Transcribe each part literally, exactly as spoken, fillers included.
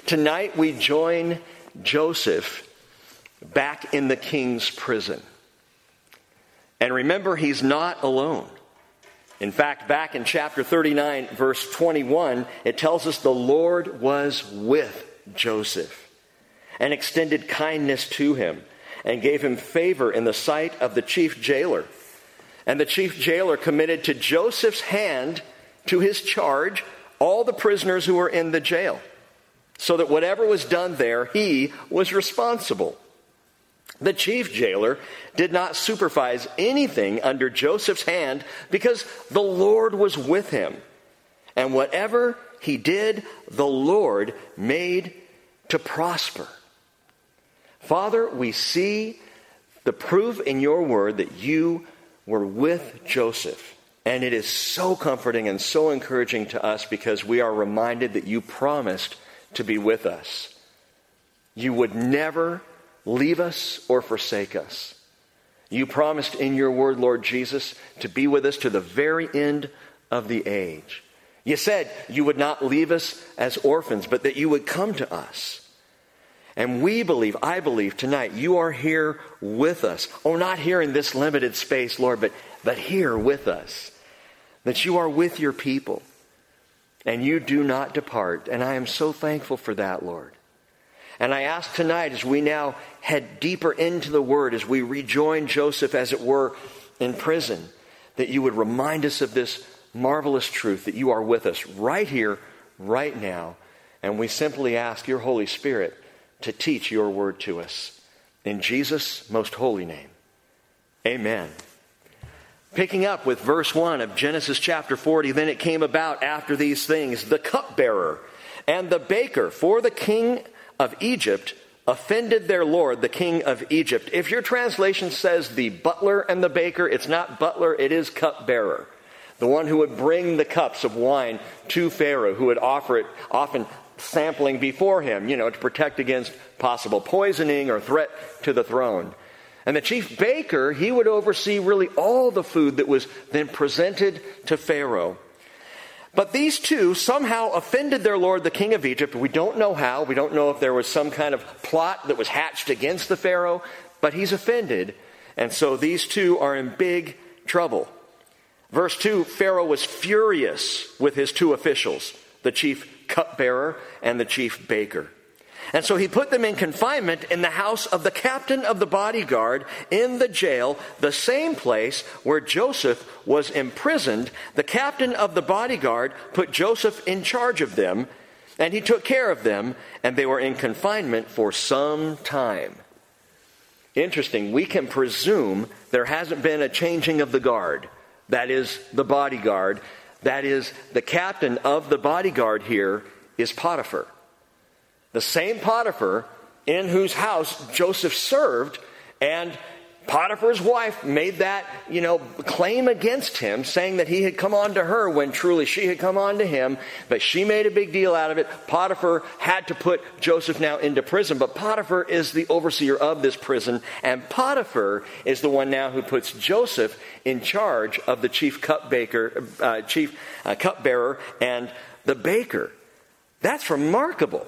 Tonight we join Joseph back in the king's prison. And remember, he's not alone. In fact, back in chapter thirty-nine, verse twenty-one, it tells us the Lord was with Joseph and extended kindness to him and gave him favor in the sight of the chief jailer. And the chief jailer committed to Joseph's hand, to his charge, all the prisoners who were in the jail, so that whatever was done there, he was responsible. The chief jailer did not supervise anything under Joseph's hand because the Lord was with him. And whatever he did, the Lord made to prosper. Father, we see the proof in your word that you were with Joseph. And it is so comforting and so encouraging to us because we are reminded that you promised to be with us. You would never leave us or forsake us. You promised in your word, Lord Jesus, to be with us to the very end of the age. You said you would not leave us as orphans, but that you would come to us. And we believe, I believe tonight, you are here with us. Oh, not here in this limited space, Lord, but, but here with us. That you are with your people. And you do not depart. And I am so thankful for that, Lord. And I ask tonight, as we now head deeper into the Word, as we rejoin Joseph, as it were, in prison, that you would remind us of this marvelous truth, that you are with us right here, right now. And we simply ask your Holy Spirit to teach your word to us. In Jesus' most holy name, amen. Picking up with verse one of Genesis chapter forty, then it came about after these things, the cupbearer and the baker for the king of Egypt offended their lord, the king of Egypt. If your translation says the butler and the baker, it's not butler, it is cupbearer. The one who would bring the cups of wine to Pharaoh, who would offer it, often sampling before him, you know, to protect against possible poisoning or threat to the throne. And the chief baker, he would oversee really all the food that was then presented to Pharaoh. But these two somehow offended their lord, the king of Egypt. We don't know how. We don't know if there was some kind of plot that was hatched against the Pharaoh, but he's offended. And so these two are in big trouble. Verse two, Pharaoh was furious with his two officials, the chief cupbearer and the chief baker. And so he put them in confinement in the house of the captain of the bodyguard in the jail, the same place where Joseph was imprisoned. The captain of the bodyguard put Joseph in charge of them, and he took care of them, and they were in confinement for some time. Interesting, we can presume there hasn't been a changing of the guard. That is the bodyguard. That is the captain of the bodyguard here is Potiphar. The same Potiphar in whose house Joseph served, and Potiphar's wife made that, you know, claim against him, saying that he had come on to her when truly she had come on to him, but she made a big deal out of it. Potiphar had to put Joseph now into prison, but Potiphar is the overseer of this prison, and Potiphar is the one now who puts Joseph in charge of the chief cupbaker, uh, chief uh, cupbearer and the baker. That's remarkable.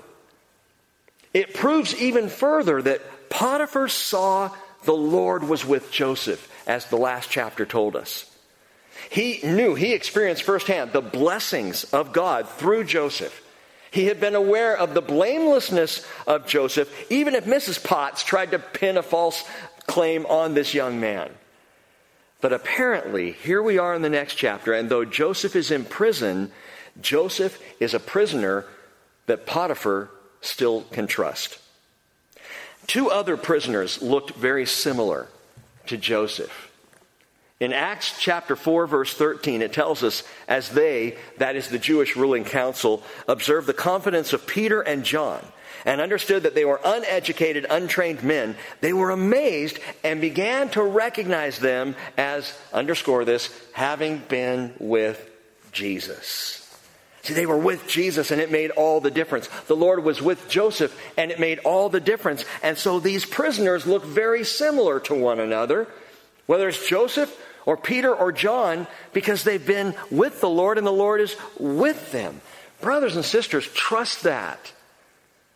It proves even further that Potiphar saw the Lord was with Joseph, as the last chapter told us. He knew, he experienced firsthand the blessings of God through Joseph. He had been aware of the blamelessness of Joseph, even if Missus Potts tried to pin a false claim on this young man. But apparently, here we are in the next chapter, and though Joseph is in prison, Joseph is a prisoner that Potiphar still can trust. Two other prisoners looked very similar to Joseph. In Acts chapter four, verse thirteen, it tells us, as they, that is the Jewish ruling council, observed the confidence of Peter and John and understood that they were uneducated, untrained men, they were amazed and began to recognize them as, underscore this, having been with Jesus. See, they were with Jesus, and it made all the difference. The Lord was with Joseph, and it made all the difference. And so these prisoners look very similar to one another, whether it's Joseph or Peter or John, because they've been with the Lord, and the Lord is with them. Brothers and sisters, trust that.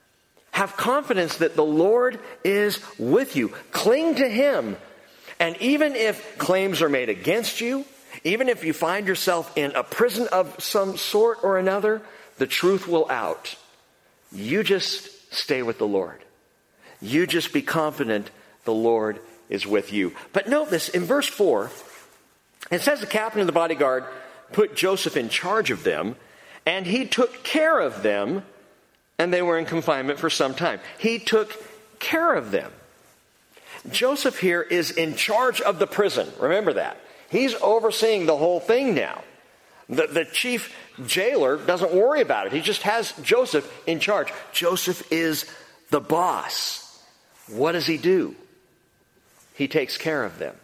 have confidence that the Lord is with you. Cling to him. And even if claims are made against you, even if you find yourself in a prison of some sort or another, the truth will out. You just stay with the Lord. You just be confident the Lord is with you. But note this, in verse four, it says the captain of the bodyguard put Joseph in charge of them, and he took care of them, and they were in confinement for some time. He took care of them. Joseph here is in charge of the prison. Remember that. He's overseeing the whole thing now. The, the chief jailer doesn't worry about it. He just has Joseph in charge. Joseph is the boss. What does he do? He takes care of them.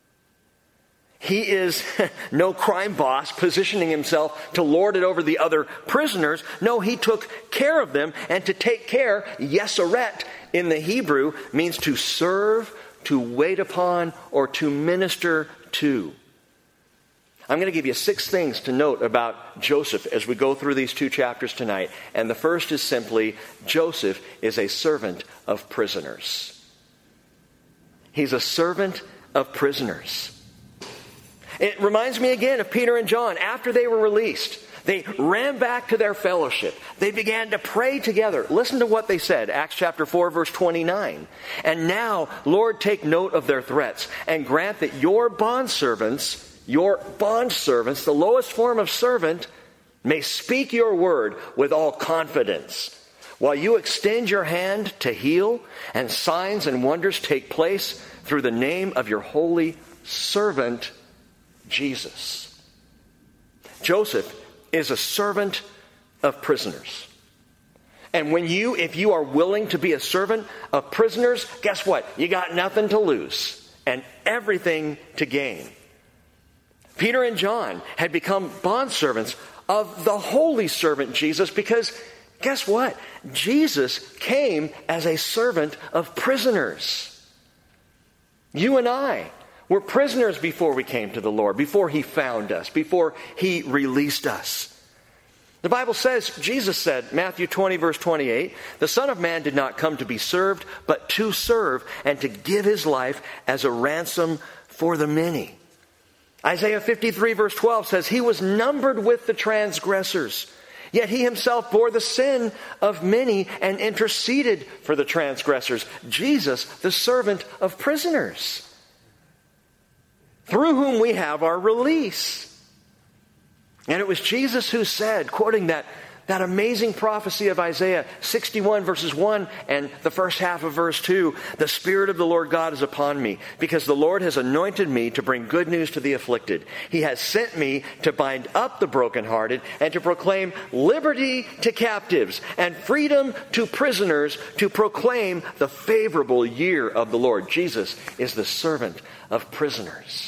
He is no crime boss positioning himself to lord it over the other prisoners. No, he took care of them. And to take care, yeseret in the Hebrew, means to serve, to wait upon, or to minister to. I'm going to give you six things to note about Joseph as we go through these two chapters tonight. And the first is simply, Joseph is a servant of prisoners. He's a servant of prisoners. It reminds me again of Peter and John. After they were released, they ran back to their fellowship. They began to pray together. Listen to what they said. Acts chapter four, verse twenty-nine. And now, Lord, take note of their threats and grant that your bondservants, your bondservants, the lowest form of servant, may speak your word with all confidence, while you extend your hand to heal, and signs and wonders take place through the name of your holy servant, Jesus. Joseph is a servant of prisoners. And when you, if you are willing to be a servant of prisoners, guess what? You got nothing to lose and everything to gain. Peter and John had become bondservants of the holy servant Jesus because, guess what? Jesus came as a servant of prisoners. You and I were prisoners before we came to the Lord, before he found us, before he released us. The Bible says, Jesus said, Matthew twenty, verse twenty-eight, the Son of Man did not come to be served, but to serve and to give his life as a ransom for the many. Isaiah fifty-three, verse twelve says, he was numbered with the transgressors, yet he himself bore the sin of many and interceded for the transgressors. Jesus, the servant of prisoners, through whom we have our release. And it was Jesus who said, quoting that, that amazing prophecy of Isaiah sixty-one verses one and the first half of verse two, the Spirit of the Lord God is upon me, because the Lord has anointed me to bring good news to the afflicted. He has sent me to bind up the brokenhearted and to proclaim liberty to captives and freedom to prisoners, to proclaim the favorable year of the Lord. Jesus is the servant of prisoners.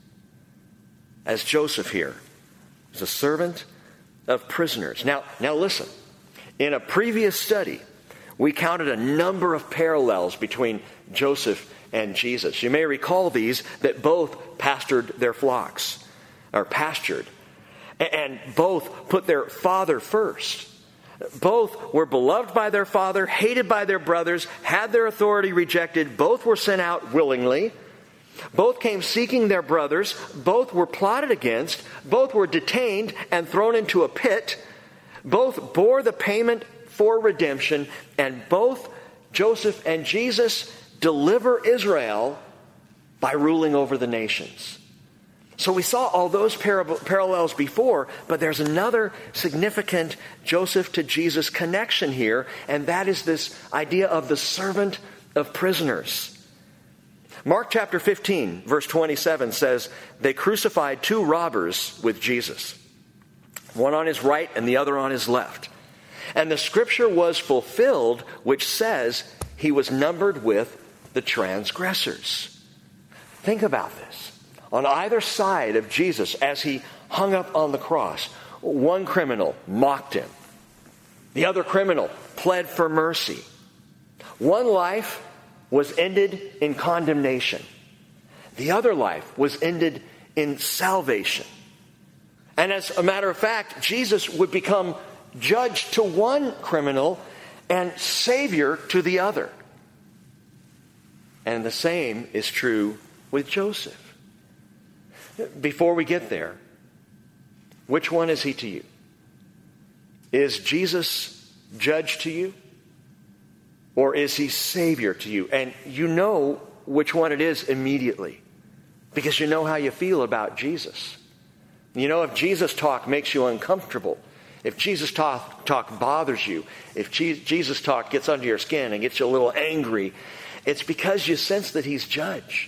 As Joseph here is a servant of prisoners. Now, now listen. In a previous study, we counted a number of parallels between Joseph and Jesus. You may recall these, that both pastored their flocks, or pastured, and both put their father first. Both were beloved by their father, hated by their brothers, had their authority rejected. Both were sent out willingly. Both came seeking their brothers. Both were plotted against. Both were detained and thrown into a pit. Both bore the payment for redemption. And both Joseph and Jesus deliver Israel by ruling over the nations. So we saw all those par- parallels before, but there's another significant Joseph to Jesus connection here, and that is this idea of the servant of prisoners. Mark chapter fifteen, verse twenty-seven says, they crucified two robbers with Jesus, one on his right and the other on his left. And the scripture was fulfilled, which says he was numbered with the transgressors. Think about this. On either side of Jesus, as he hung up on the cross, one criminal mocked him. The other criminal pled for mercy. One life was ended in condemnation. The other life was ended in salvation. And as a matter of fact, Jesus would become judge to one criminal and Savior to the other. And the same is true with Joseph. Before we get there, which one is he to you? Is Jesus judge to you? Or is he Savior to you? And you know which one it is immediately, because you know how you feel about Jesus. You know, if Jesus talk makes you uncomfortable, if Jesus talk, talk bothers you, if Jesus talk gets under your skin and gets you a little angry, it's because you sense that he's judge.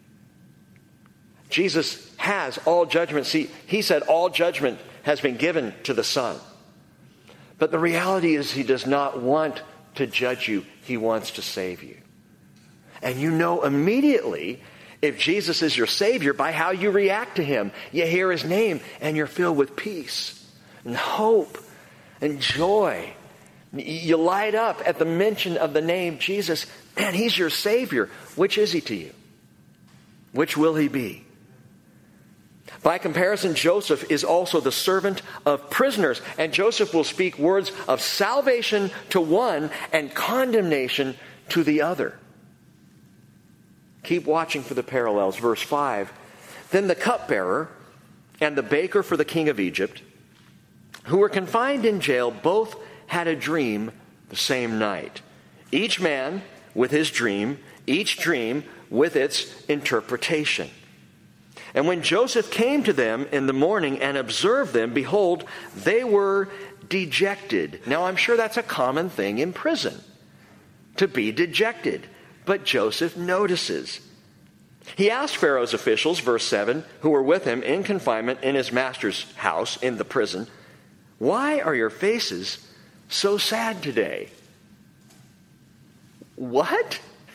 Jesus has all judgment. See, he said all judgment has been given to the Son. But the reality is he does not want to judge you. He wants to save you. And you know immediately if Jesus is your Savior by how you react to him. You hear his name and you're filled with peace and hope and joy. You light up at the mention of the name Jesus. Man, he's your Savior. Which is he to you? Which will he be? By comparison, Joseph is also the servant of prisoners. And Joseph will speak words of salvation to one and condemnation to the other. Keep watching for the parallels. Verse five. Then the cupbearer and the baker for the king of Egypt, who were confined in jail, both had a dream the same night. Each man with his dream, each dream with its interpretation. And when Joseph came to them in the morning and observed them, behold, they were dejected. Now, I'm sure that's a common thing in prison, to be dejected. But Joseph notices. He asked Pharaoh's officials, verse seven, who were with him in confinement in his master's house in the prison, "Why are your faces so sad today?" What?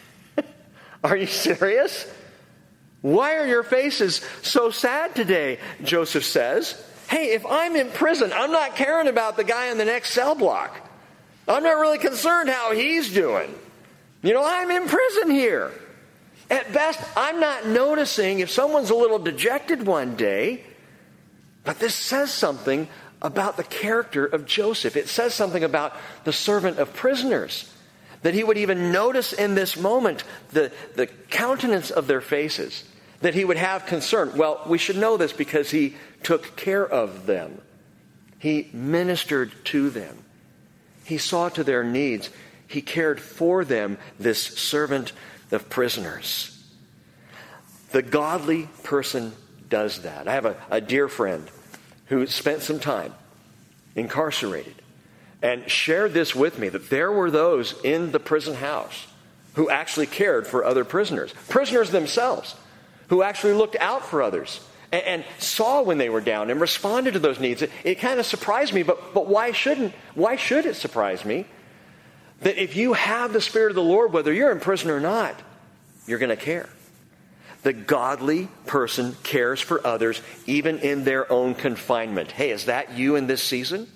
Are you serious? "Why are your faces so sad today?" Joseph says. Hey, if I'm in prison, I'm not caring about the guy in the next cell block. I'm not really concerned how he's doing. You know, I'm in prison here. At best, I'm not noticing if someone's a little dejected one day. But this says something about the character of Joseph. It says something about the servant of prisoners. That he would even notice in this moment the, the countenance of their faces. That he would have concern. Well, we should know this because he took care of them. He ministered to them. He saw to their needs. He cared for them, this servant of prisoners. The godly person does that. I have a, a dear friend who spent some time incarcerated and shared this with me, that there were those in the prison house who actually cared for other prisoners. Prisoners themselves who actually looked out for others and, and saw when they were down and responded to those needs. It, it kind of surprised me, but, but why shouldn't, why should it surprise me? That if you have the Spirit of the Lord, whether you're in prison or not, you're going to care. The godly person cares for others, even in their own confinement. Hey, is that you in this season?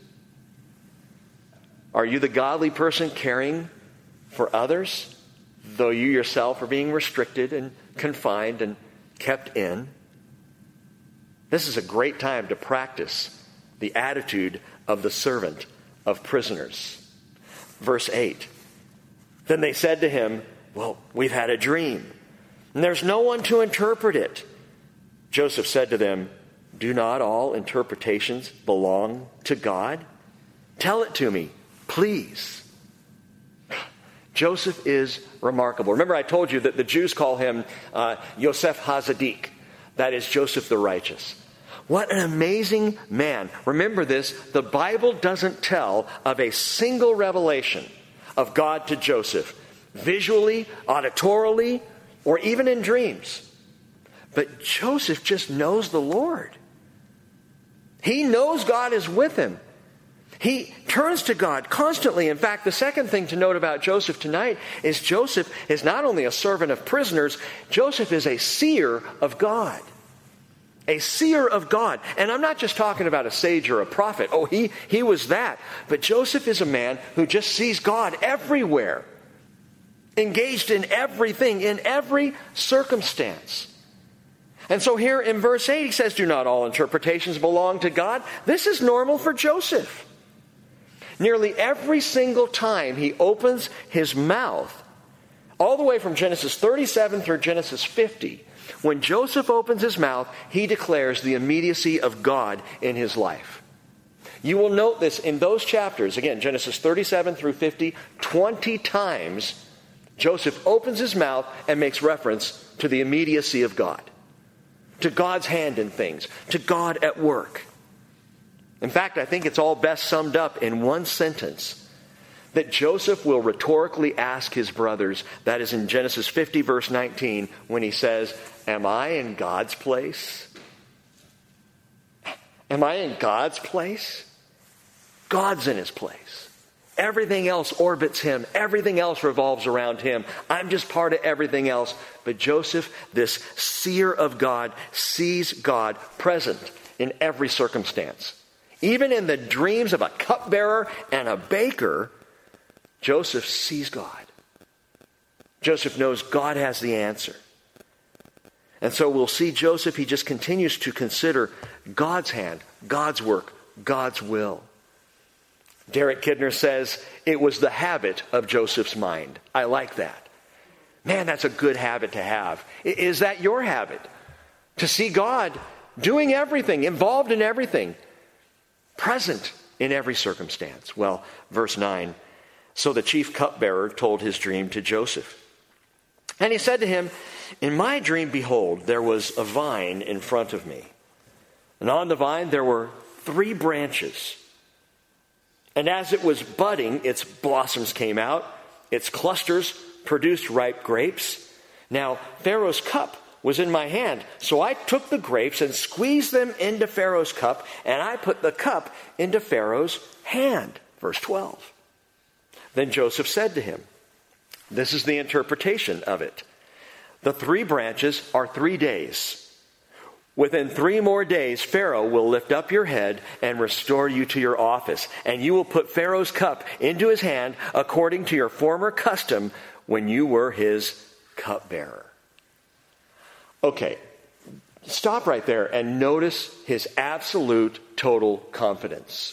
Are you the godly person caring for others, though you yourself are being restricted and confined and kept in? This is a great time to practice the attitude of the servant of prisoners. Verse eight. Then they said to him, "Well, we've had a dream, and there's no one to interpret it." Joseph said to them, "Do not all interpretations belong to God? Tell it to me, please." Joseph is remarkable. Remember, I told you that the Jews call him uh, Yosef HaZadik. That is Joseph the righteous. What an amazing man. Remember this, the Bible doesn't tell of a single revelation of God to Joseph, visually, auditorily, or even in dreams. But Joseph just knows the Lord. He knows God is with him. He turns to God constantly. In fact, the second thing to note about Joseph tonight is Joseph is not only a servant of prisoners, Joseph is a seer of God. A seer of God. And I'm not just talking about a sage or a prophet. Oh, he, he was that. But Joseph is a man who just sees God everywhere. Engaged in everything, in every circumstance. And so here in verse eight, he says, "Do not all interpretations belong to God?" This is normal for Joseph. Nearly every single time he opens his mouth, all the way from Genesis thirty-seven through Genesis fifty, when Joseph opens his mouth, he declares the immediacy of God in his life. You will note this in those chapters, again, Genesis thirty-seven through fifty, twenty times Joseph opens his mouth and makes reference to the immediacy of God, to God's hand in things, to God at work. In fact, I think it's all best summed up in one sentence that Joseph will rhetorically ask his brothers. That is in Genesis fifty, verse nineteen, when he says, "Am I in God's place? Am I in God's place?" God's in his place. Everything else orbits him. Everything else revolves around him. I'm just part of everything else. But Joseph, this seer of God, sees God present in every circumstance. Even in the dreams of a cupbearer and a baker, Joseph sees God. Joseph knows God has the answer. And so we'll see Joseph, he just continues to consider God's hand, God's work, God's will. Derek Kidner says it was the habit of Joseph's mind. I like that. Man, that's a good habit to have. Is that your habit? To see God doing everything, involved in everything, present in every circumstance. Well, verse nine, so the chief cupbearer told his dream to Joseph. And he said to him, "In my dream, behold, there was a vine in front of me. And on the vine there were three branches. And as it was budding, its blossoms came out. Its clusters produced ripe grapes. Now, Pharaoh's cup was in my hand. So I took the grapes and squeezed them into Pharaoh's cup, and I put the cup into Pharaoh's hand." Verse twelve. Then Joseph said to him, this is the interpretation of it, "The three branches are three days. Within three more days, Pharaoh will lift up your head and restore you to your office. And you will put Pharaoh's cup into his hand according to your former custom when you were his cupbearer." Okay, stop right there and notice his absolute total confidence.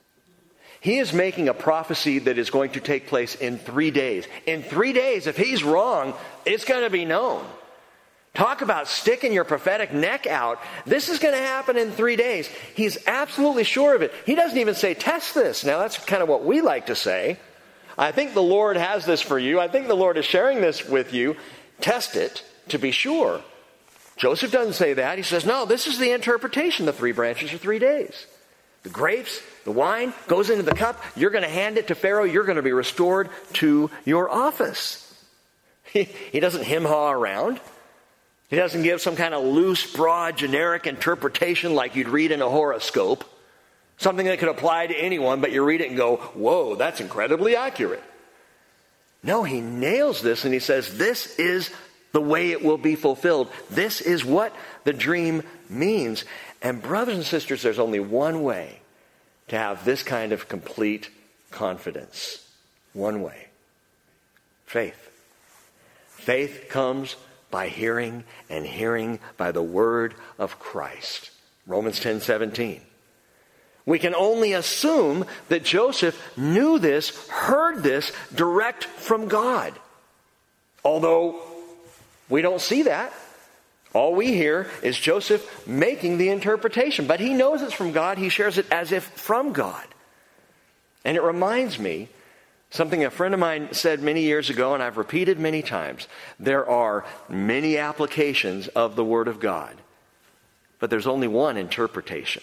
He is making a prophecy that is going to take place in three days. In three days, if he's wrong, it's going to be known. Talk about sticking your prophetic neck out. This is going to happen in three days. He's absolutely sure of it. He doesn't even say, test this. Now, that's kind of what we like to say. I think the Lord has this for you. I think the Lord is sharing this with you. Test it to be sure. Joseph doesn't say that. He says, no, this is the interpretation. The three branches are three days. The grapes, the wine goes into the cup. You're going to hand it to Pharaoh. You're going to be restored to your office. He, he doesn't hem-haw around. He doesn't give some kind of loose, broad, generic interpretation like you'd read in a horoscope. Something that could apply to anyone, but you read it and go, whoa, that's incredibly accurate. No, he nails this and he says, this is the way it will be fulfilled. This is what the dream means. And brothers and sisters, there's only one way to have this kind of complete confidence. One way. Faith. Faith comes by hearing, and hearing by the word of Christ. Romans ten seventeen. We can only assume that Joseph knew this, heard this direct from God. Although we don't see that. All we hear is Joseph making the interpretation. But he knows it's from God. He shares it as if from God. And it reminds me something a friend of mine said many years ago, and I've repeated many times. There are many applications of the Word of God, but there's only one interpretation.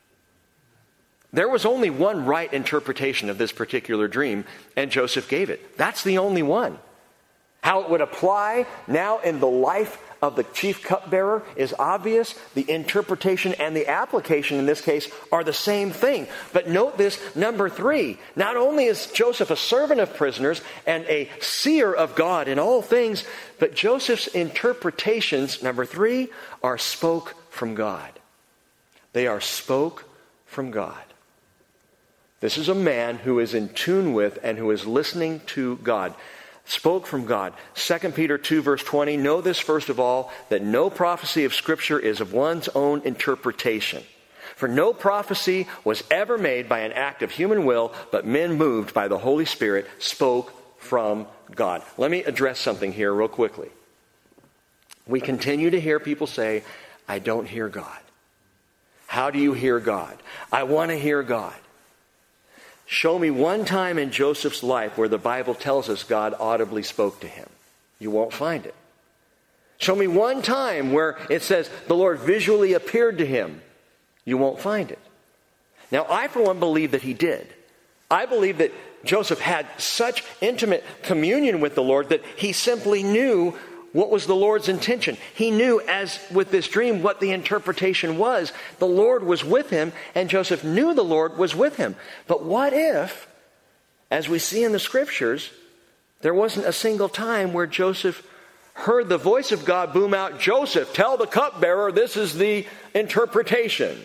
There was only one right interpretation of this particular dream, and Joseph gave it. That's the only one. How it would apply now in the life of the chief cupbearer is obvious. The interpretation and the application in this case are the same thing. But note this, number three. Not only is Joseph a servant of prisoners and a seer of God in all things, but Joseph's interpretations, number three, are spoke from God. They are spoke from God. This is a man who is in tune with and who is listening to God. Spoke from God. Second Peter two verse twenty, know this first of all, that no prophecy of Scripture is of one's own interpretation. For no prophecy was ever made by an act of human will, but men moved by the Holy Spirit spoke from God. Let me address something here real quickly. We continue to hear people say, I don't hear God. How do you hear God? I want to hear God. Show me one time in Joseph's life where the Bible tells us God audibly spoke to him. You won't find it. Show me one time where it says the Lord visually appeared to him. You won't find it. Now, I, for one, believe that he did. I believe that Joseph had such intimate communion with the Lord that he simply knew what was the Lord's intention. He knew, as with this dream, what the interpretation was. The Lord was with him, and Joseph knew the Lord was with him. But what if, as we see in the Scriptures, there wasn't a single time where Joseph heard the voice of God boom out, Joseph, tell the cupbearer this is the interpretation.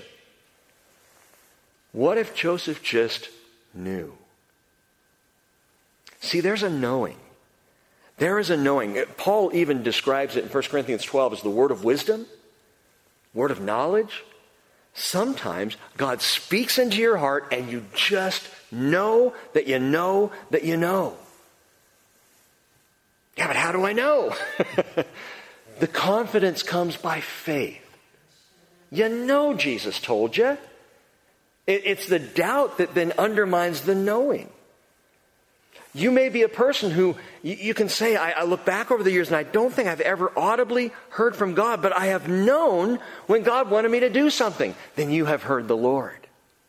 What if Joseph just knew? See, there's a knowing. There is a knowing. Paul even describes it in First Corinthians twelve as the word of wisdom, word of knowledge. Sometimes God speaks into your heart and you just know that you know that you know. Yeah, but how do I know? The confidence comes by faith. You know Jesus told you. It, it's the doubt that then undermines the knowing. You may be a person who, you, you can say, I, I look back over the years and I don't think I've ever audibly heard from God, but I have known when God wanted me to do something. Then you have heard the Lord.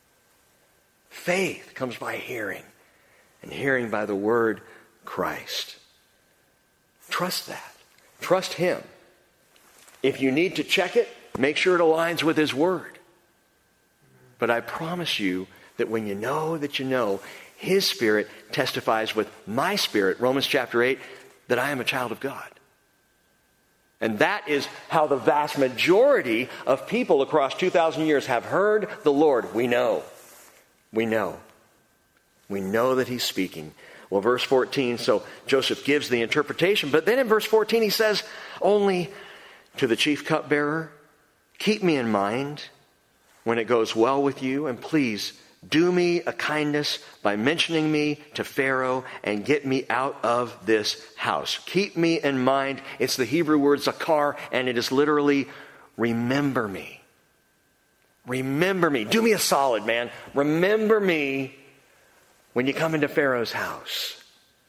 Faith comes by hearing, and hearing by the word Christ. Trust that. Trust Him. If you need to check it, make sure it aligns with His word. But I promise you that when you know that you know, His Spirit testifies with my spirit, Romans chapter eight, that I am a child of God. And that is how the vast majority of people across two thousand years have heard the Lord. We know. We know. We know that He's speaking. Well, verse fourteen, so Joseph gives the interpretation, but then in verse fourteen he says, only to the chief cupbearer, keep me in mind when it goes well with you, and please do me a kindness by mentioning me to Pharaoh and get me out of this house. Keep me in mind. It's the Hebrew word zakar, and it is literally remember me. Remember me. Do me a solid, man. Remember me when you come into Pharaoh's house.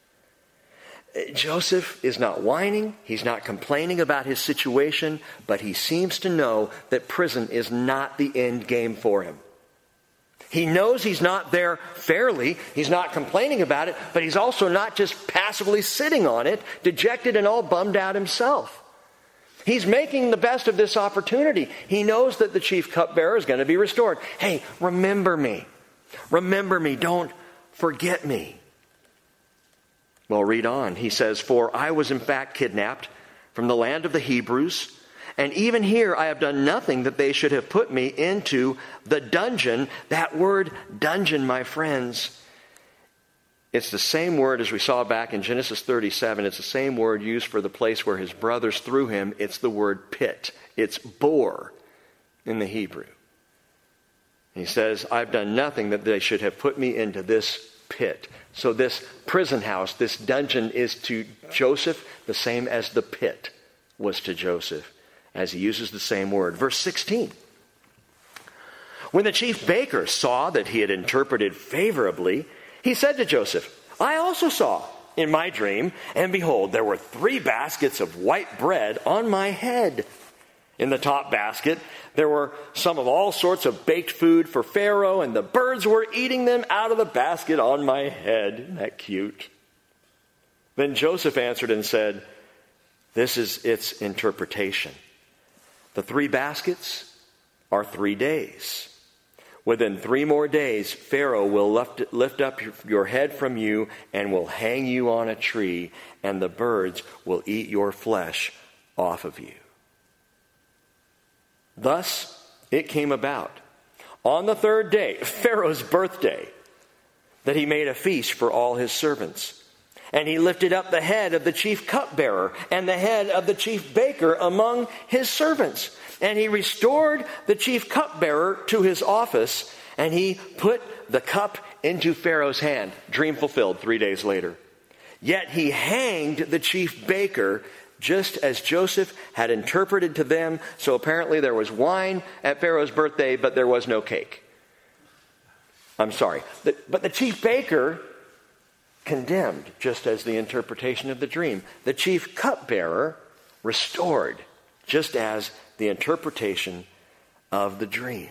Joseph is not whining. He's not complaining about his situation, but he seems to know that prison is not the end game for him. He knows he's not there fairly. He's not complaining about it, but he's also not just passively sitting on it, dejected and all bummed out himself. He's making the best of this opportunity. He knows that the chief cupbearer is going to be restored. Hey, remember me. Remember me. Don't forget me. Well, read on. He says, for I was in fact kidnapped from the land of the Hebrews, and even here I have done nothing that they should have put me into the dungeon. That word dungeon, my friends, it's the same word as we saw back in Genesis thirty-seven. It's the same word used for the place where his brothers threw him. It's the word pit. It's bor in the Hebrew. He says, I've done nothing that they should have put me into this pit. So this prison house, this dungeon is to Joseph the same as the pit was to Joseph, as he uses the same word. Verse sixteen. When the chief baker saw that he had interpreted favorably, he said to Joseph, I also saw in my dream, and behold, there were three baskets of white bread on my head. In the top basket, there were some of all sorts of baked food for Pharaoh, and the birds were eating them out of the basket on my head. Isn't that cute? Then Joseph answered and said, this is its interpretation. The three baskets are three days. Within three more days, Pharaoh will lift, lift up your head from you and will hang you on a tree, and the birds will eat your flesh off of you. Thus it came about, on the third day, Pharaoh's birthday, that he made a feast for all his servants. And he lifted up the head of the chief cupbearer and the head of the chief baker among his servants. And he restored the chief cupbearer to his office, and he put the cup into Pharaoh's hand. Dream fulfilled three days later. Yet he hanged the chief baker, just as Joseph had interpreted to them. So apparently there was wine at Pharaoh's birthday, but there was no cake. I'm sorry. But the chief baker condemned, just as the interpretation of the dream. The chief cupbearer restored, just as the interpretation of the dream.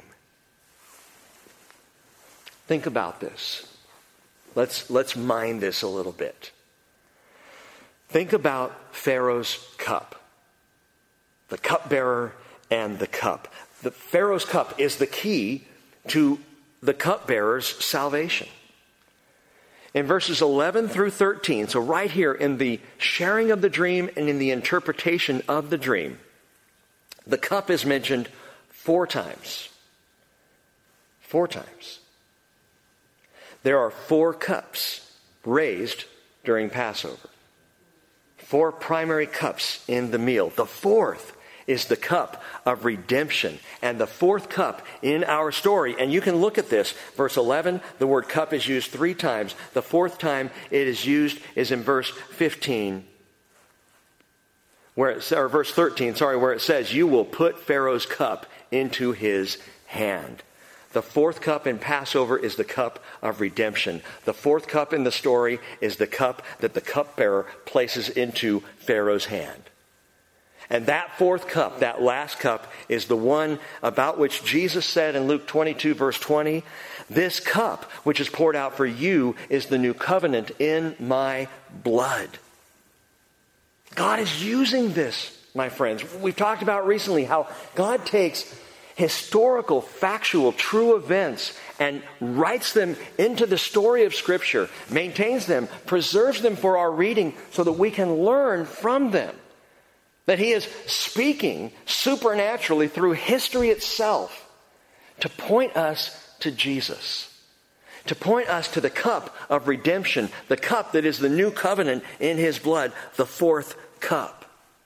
Think about this. Let's, let's mine this a little bit. Think about Pharaoh's cup. The cupbearer and the cup. The Pharaoh's cup is the key to the cupbearer's salvation. In verses eleven through thirteen, so right here in the sharing of the dream and in the interpretation of the dream, the cup is mentioned four times. Four times. There are four cups raised during Passover. Four primary cups in the meal. The fourth is the cup of redemption. And the fourth cup in our story, and you can look at this, verse eleven, the word cup is used three times. The fourth time it is used is in verse fifteen, where it, or verse thirteen, sorry, where it says, you will put Pharaoh's cup into his hand. The fourth cup in Passover is the cup of redemption. The fourth cup in the story is the cup that the cupbearer places into Pharaoh's hand. And that fourth cup, that last cup, is the one about which Jesus said in Luke twenty-two, verse twenty, this cup which is poured out for you is the new covenant in my blood. God is using this, my friends. We've talked about recently how God takes historical, factual, true events and writes them into the story of Scripture, maintains them, preserves them for our reading so that we can learn from them. That He is speaking supernaturally through history itself to point us to Jesus. To point us to the cup of redemption, the cup that is the new covenant in His blood, the fourth cup.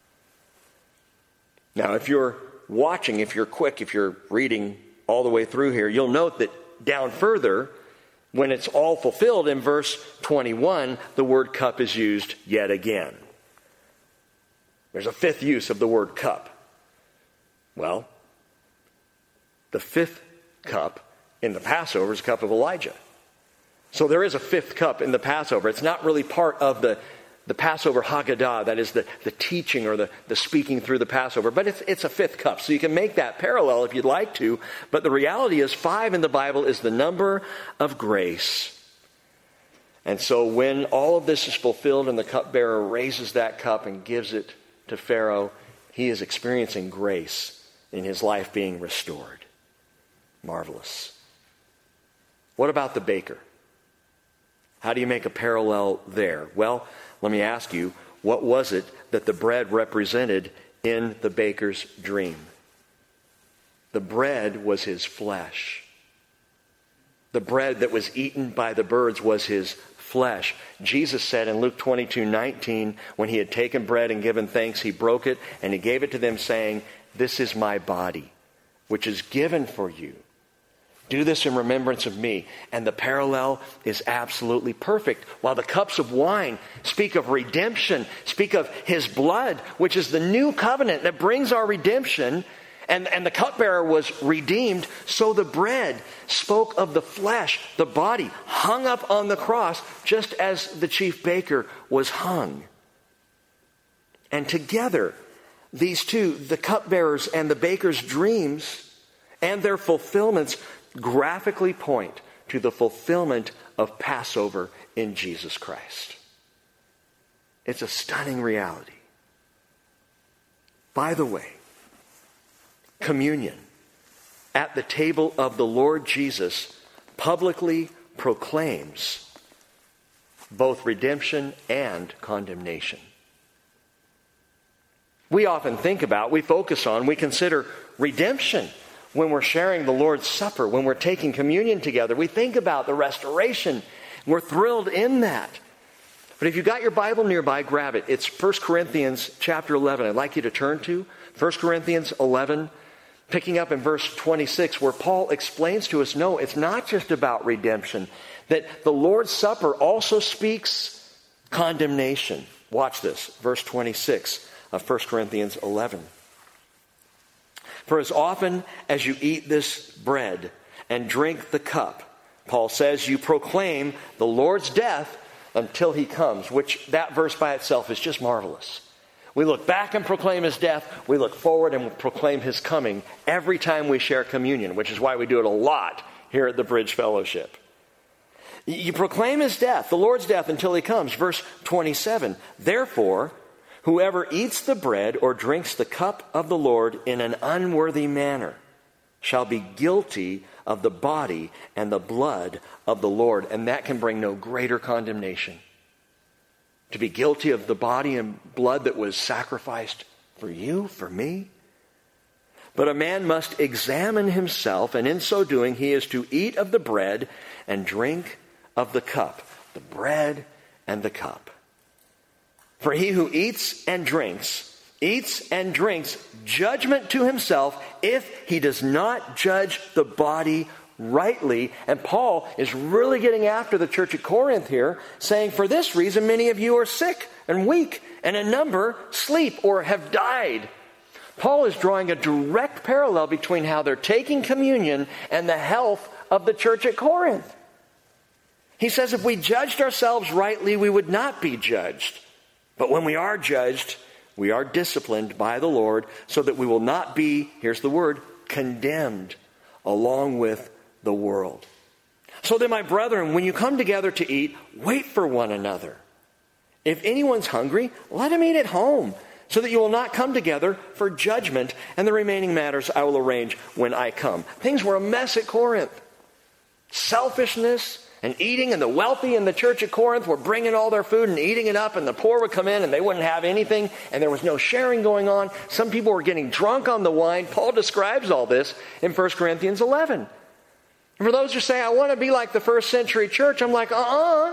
Now, if you're watching, if you're quick, if you're reading all the way through here, you'll note that down further, when it's all fulfilled in verse twenty-one, the word cup is used yet again. There's a fifth use of the word cup. Well, the fifth cup in the Passover is a cup of Elijah. So there is a fifth cup in the Passover. It's not really part of the, the Passover Haggadah, that is the, the teaching or the, the speaking through the Passover, but it's, it's a fifth cup. So you can make that parallel if you'd like to, but the reality is five in the Bible is the number of grace. And so when all of this is fulfilled and the cupbearer raises that cup and gives it to Pharaoh, he is experiencing grace in his life being restored. Marvelous. What about the baker? How do you make a parallel there? Well, let me ask you, what was it that the bread represented in the baker's dream? The bread was his flesh. The bread that was eaten by the birds was his flesh. Jesus said in Luke twenty-two nineteen, when he had taken bread and given thanks, he broke it and he gave it to them, saying, "This is my body, which is given for you. Do this in remembrance of me." And the parallel is absolutely perfect. While the cups of wine speak of redemption, speak of his blood, which is the new covenant that brings our redemption, and, and the cupbearer was redeemed, so the bread spoke of the flesh, the body, hung up on the cross, just as the chief baker was hung. And together, these two, the cupbearers and the baker's dreams and their fulfillments, graphically point to the fulfillment of Passover in Jesus Christ. It's a stunning reality. By the way, communion at the table of the Lord Jesus publicly proclaims both redemption and condemnation. We often think about, we focus on, we consider redemption when we're sharing the Lord's Supper, when we're taking communion together. We think about the restoration. We're thrilled in that. But if you've got your Bible nearby, grab it. It's First Corinthians chapter eleven. I'd like you to turn to First Corinthians eleven, picking up in verse twenty-six, where Paul explains to us, no, it's not just about redemption, that the Lord's Supper also speaks condemnation. Watch this, verse twenty-six of First Corinthians eleven. For as often as you eat this bread and drink the cup, Paul says, you proclaim the Lord's death until he comes, which that verse by itself is just marvelous. We look back and proclaim his death. We look forward and proclaim his coming every time we share communion, which is why we do it a lot here at the Bridge Fellowship. You proclaim his death, the Lord's death, until he comes. Verse twenty-seven, therefore, whoever eats the bread or drinks the cup of the Lord in an unworthy manner shall be guilty of the body and the blood of the Lord. And that can bring no greater condemnation. To be guilty of the body and blood that was sacrificed for you, for me. But a man must examine himself, and in so doing he is to eat of the bread and drink of the cup. The bread and the cup. For he who eats and drinks eats and drinks judgment to himself if he does not judge the body rightly. And Paul is really getting after the church at Corinth here, saying, for this reason many of you are sick and weak, and a number sleep or have died. Paul is drawing a direct parallel between how they're taking communion and the health of the church at Corinth. He says if we judged ourselves rightly, we would not be judged. But when we are judged, we are disciplined by the Lord so that we will not be, here's the word, condemned along with the world. So then, my brethren, when you come together to eat, wait for one another. If anyone's hungry, let him eat at home, so that you will not come together for judgment, and the remaining matters I will arrange when I come. Things were a mess at Corinth. Selfishness and eating, and the wealthy in the church at Corinth were bringing all their food and eating it up, and the poor would come in and they wouldn't have anything, and there was no sharing going on. Some people were getting drunk on the wine. Paul describes all this in First Corinthians eleven. And for those who say, I want to be like the first century church, I'm like, uh-uh.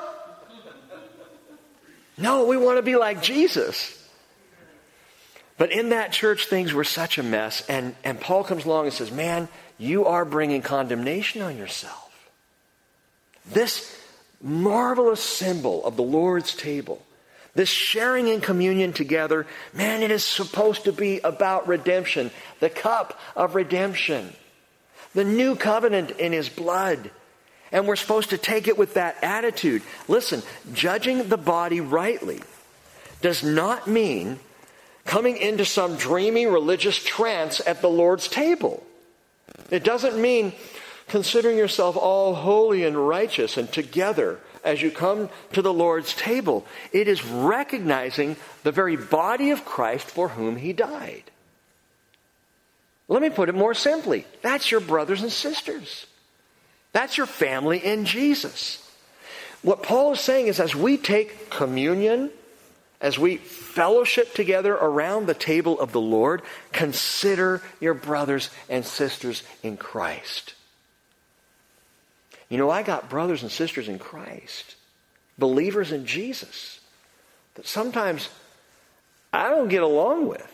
No, we want to be like Jesus. But in that church, things were such a mess, and, and Paul comes along and says, man, you are bringing condemnation on yourself. This marvelous symbol of the Lord's table, this sharing in communion together, man, it is supposed to be about redemption, the cup of redemption, the new covenant in his blood. And we're supposed to take it with that attitude. Listen, judging the body rightly does not mean coming into some dreamy religious trance at the Lord's table. It doesn't mean considering yourself all holy and righteous and together as you come to the Lord's table. It is recognizing the very body of Christ for whom he died. Let me put it more simply. That's your brothers and sisters. That's your family in Jesus. What Paul is saying is as we take communion, as we fellowship together around the table of the Lord, consider your brothers and sisters in Christ. You know, I got brothers and sisters in Christ, believers in Jesus, that sometimes I don't get along with.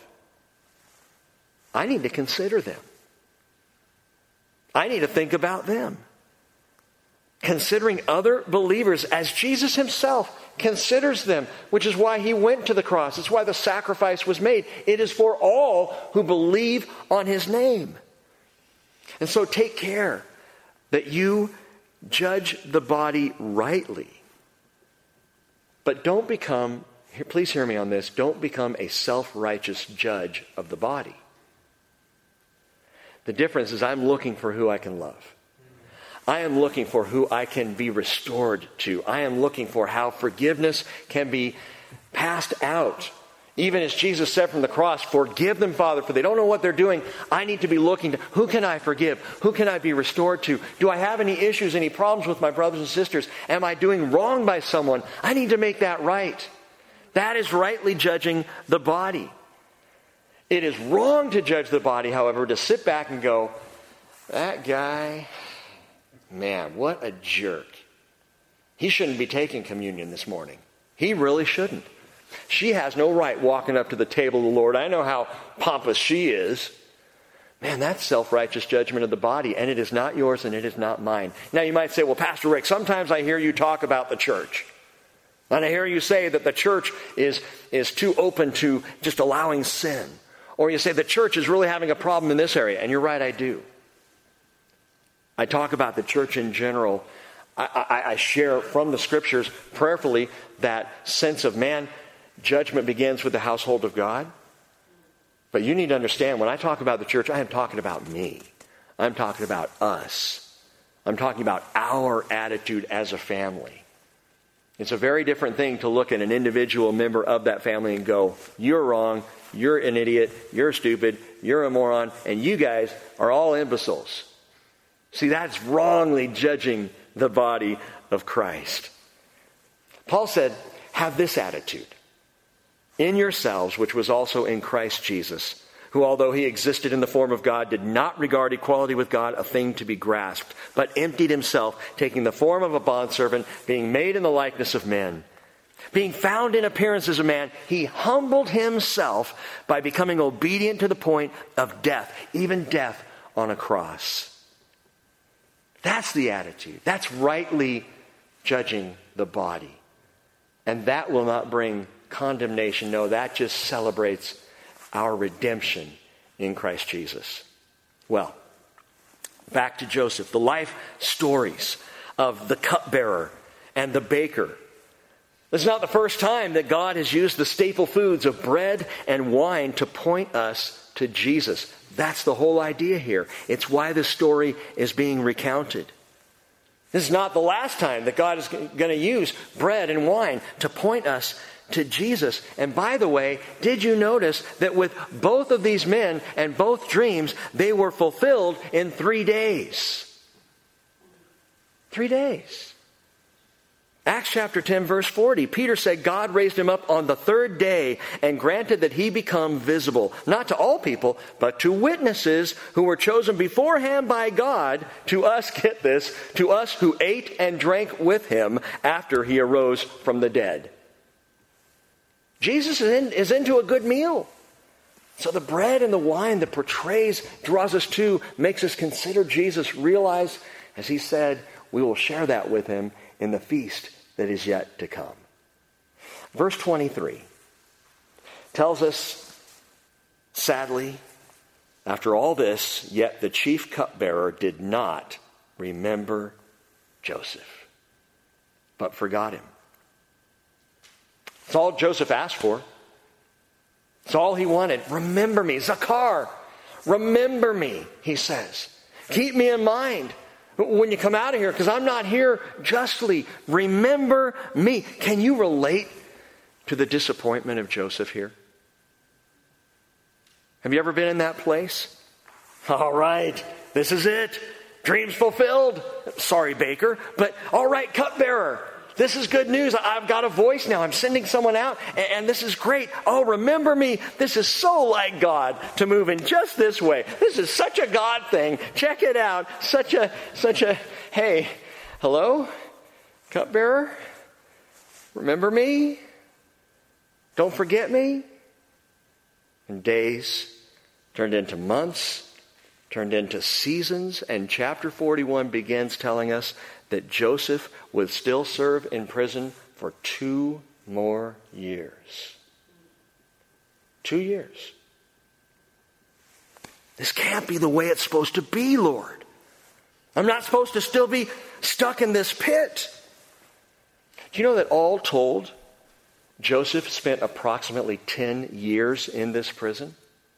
I need to consider them. I need to think about them. Considering other believers as Jesus himself considers them, which is why he went to the cross. It's why the sacrifice was made. It is for all who believe on his name. And so take care that you judge the body rightly. But don't become, please hear me on this, don't become a self-righteous judge of the body. The difference is I'm looking for who I can love. I am looking for who I can be restored to. I am looking for how forgiveness can be passed out. Even as Jesus said from the cross, forgive them, Father, for they don't know what they're doing. I need to be looking to who can I forgive? Who can I be restored to? Do I have any issues, any problems with my brothers and sisters? Am I doing wrong by someone? I need to make that right. That is rightly judging the body. It is wrong to judge the body, however, to sit back and go, that guy, man, what a jerk. He shouldn't be taking communion this morning. He really shouldn't. She has no right walking up to the table of the Lord. I know how pompous she is. Man, that's self-righteous judgment of the body, and it is not yours and it is not mine. Now you might say, well, Pastor Rick, sometimes I hear you talk about the church. And I hear you say that the church is, is too open to just allowing sin. Or you say the church is really having a problem in this area. And you're right, I do. I talk about the church in general. I, I, I share from the scriptures prayerfully that sense of, man, judgment begins with the household of God. But you need to understand, when I talk about the church, I am talking about me. I'm talking about us. I'm talking about our attitude as a family. It's a very different thing to look at an individual member of that family and go, you're wrong, you're an idiot, you're stupid, you're a moron, and you guys are all imbeciles. See, that's wrongly judging the body of Christ. Paul said, have this attitude in yourselves, which was also in Christ Jesus, who, although he existed in the form of God, did not regard equality with God a thing to be grasped, but emptied himself, taking the form of a bondservant, being made in the likeness of men. Being found in appearance as a man, he humbled himself by becoming obedient to the point of death, even death on a cross. That's the attitude. That's rightly judging the body. And that will not bring condemnation. No, that just celebrates our redemption in Christ Jesus. Well, back to Joseph. The life stories of the cupbearer and the baker. This is not the first time that God has used the staple foods of bread and wine to point us to Jesus. That's the whole idea here. It's why the story is being recounted. This is not the last time that God is going to use bread and wine to point us to Jesus. And by the way, did you notice that with both of these men and both dreams, they were fulfilled in three days? Three days. Acts chapter ten, verse forty, Peter said God raised him up on the third day and granted that he become visible, not to all people, but to witnesses who were chosen beforehand by God, to us, get this, to us who ate and drank with him after he arose from the dead. Jesus is, in, is into a good meal. So the bread and the wine that portrays, draws us to, makes us consider Jesus, realize, as he said, we will share that with him in the feast that is yet to come. Verse twenty-three tells us, sadly, after all this, yet the chief cupbearer did not remember Joseph, but forgot him. It's all Joseph asked for. It's all he wanted. Remember me. Zakar, remember me, he says. Keep me in mind when you come out of here, because I'm not here justly. Remember me. Can you relate to the disappointment of Joseph here? Have you ever been in that place? All right, this is it. Dreams fulfilled. Sorry, baker, but all right, cupbearer. This is good news. I've got a voice now. I'm sending someone out, and this is great. Oh, remember me. This is so like God to move in just this way. This is such a God thing. Check it out. Such a, such a, hey, hello, cupbearer? Remember me? Don't forget me? And days turned into months, turned into seasons, and chapter forty-one begins telling us that Joseph would still serve in prison for two more years. Two years. This can't be the way it's supposed to be, Lord. I'm not supposed to still be stuck in this pit. Do you know that all told, Joseph spent approximately ten years in this prison?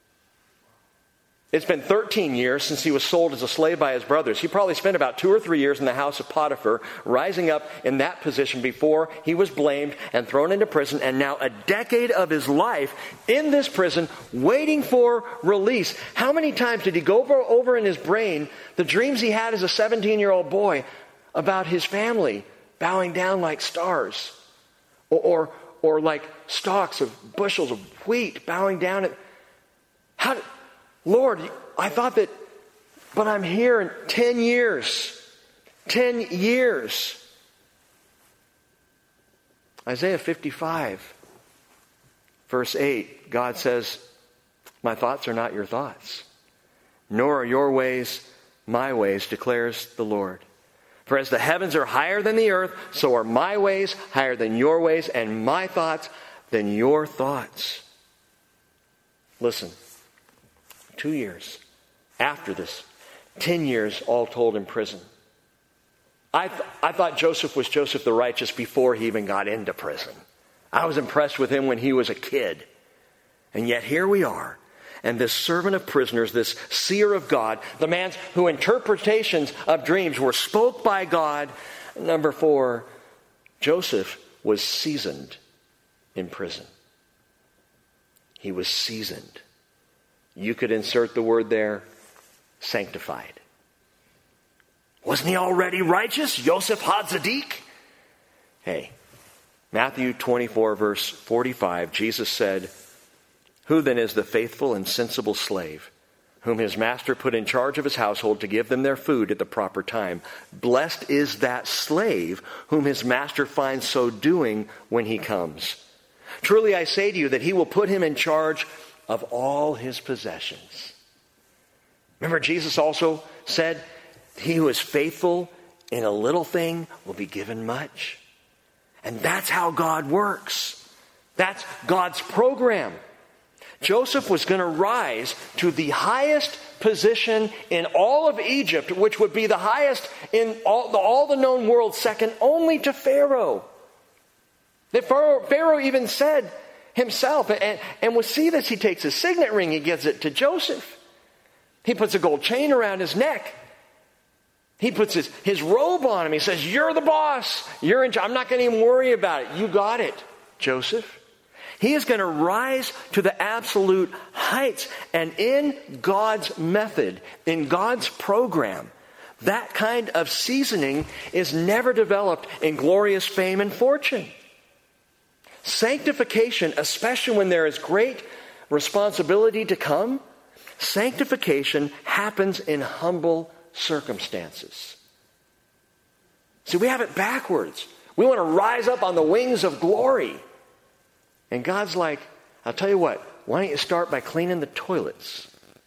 It's been thirteen years since he was sold as a slave by his brothers. He probably spent about two or three years in the house of Potiphar, rising up in that position before he was blamed and thrown into prison, and now a decade of his life in this prison, waiting for release. How many times did he go over, over in his brain the dreams he had as a seventeen-year-old boy about his family bowing down like stars, or, or, or like stalks of bushels of wheat bowing down at... How did... Lord, I thought that, but I'm here in ten years. Ten years. Isaiah fifty-five, verse eight, God says, my thoughts are not your thoughts, nor are your ways my ways, declares the Lord. For as the heavens are higher than the earth, so are my ways higher than your ways, and my thoughts than your thoughts. Listen, two years after this, ten years all told in prison. I, th- I thought Joseph was Joseph the righteous before he even got into prison. I was impressed with him when he was a kid. And yet here we are. And this servant of prisoners, this seer of God, the man whose interpretations of dreams were spoke by God. Number four, Joseph was seasoned in prison. He was seasoned. You could insert the word there, sanctified. Wasn't he already righteous? Yosef HaTzadik? Hey, Matthew twenty-four, verse forty-five, Jesus said, who then is the faithful and sensible slave, whom his master put in charge of his household to give them their food at the proper time? Blessed is that slave whom his master finds so doing when he comes. Truly I say to you that he will put him in charge of all his possessions. Remember, Jesus also said, he who is faithful in a little thing will be given much. And that's how God works. That's God's program. Joseph was going to rise to the highest position in all of Egypt, which would be the highest in all the, all the known world, second only to Pharaoh. That Pharaoh, Pharaoh even said himself, and, and we'll see this, he takes his signet ring, he gives it to Joseph. He puts a gold chain around his neck. He puts his, his robe on him. He says, you're the boss. You're in charge. I'm not going to even worry about it. You got it, Joseph. He is going to rise to the absolute heights. And in God's method, in God's program, that kind of seasoning is never developed in glorious fame and fortune. Sanctification, especially when there is great responsibility to come, sanctification happens in humble circumstances. See, we have it backwards. We want to rise up on the wings of glory. And God's like, I'll tell you what, why don't you start by cleaning the toilets?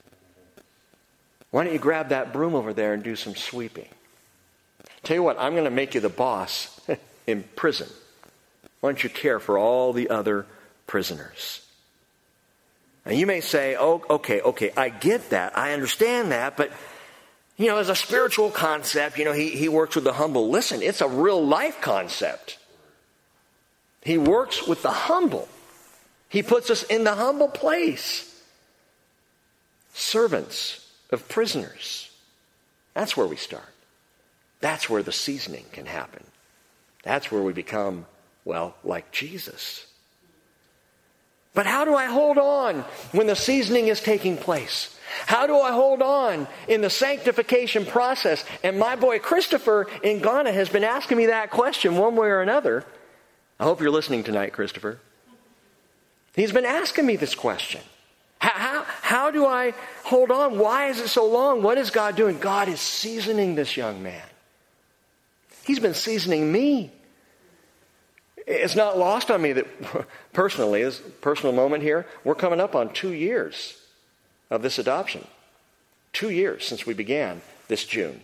Why don't you grab that broom over there and do some sweeping? Tell you what, I'm going to make you the boss in prison. Why don't you care for all the other prisoners? And you may say, oh, okay, okay, I get that. I understand that. But, you know, as a spiritual concept, you know, he, he works with the humble. Listen, it's a real life concept. He works with the humble. He puts us in the humble place. Servants of prisoners. That's where we start. That's where the seasoning can happen. That's where we become, well, like Jesus. But how do I hold on when the seasoning is taking place? How do I hold on in the sanctification process? And my boy Christopher in Ghana has been asking me that question one way or another. I hope you're listening tonight, Christopher. He's been asking me this question. How, how, how do I hold on? Why is it so long? What is God doing? God is seasoning this young man. He's been seasoning me. It's not lost on me that personally, this personal moment here, we're coming up on two years of this adoption. Two years since we began this June.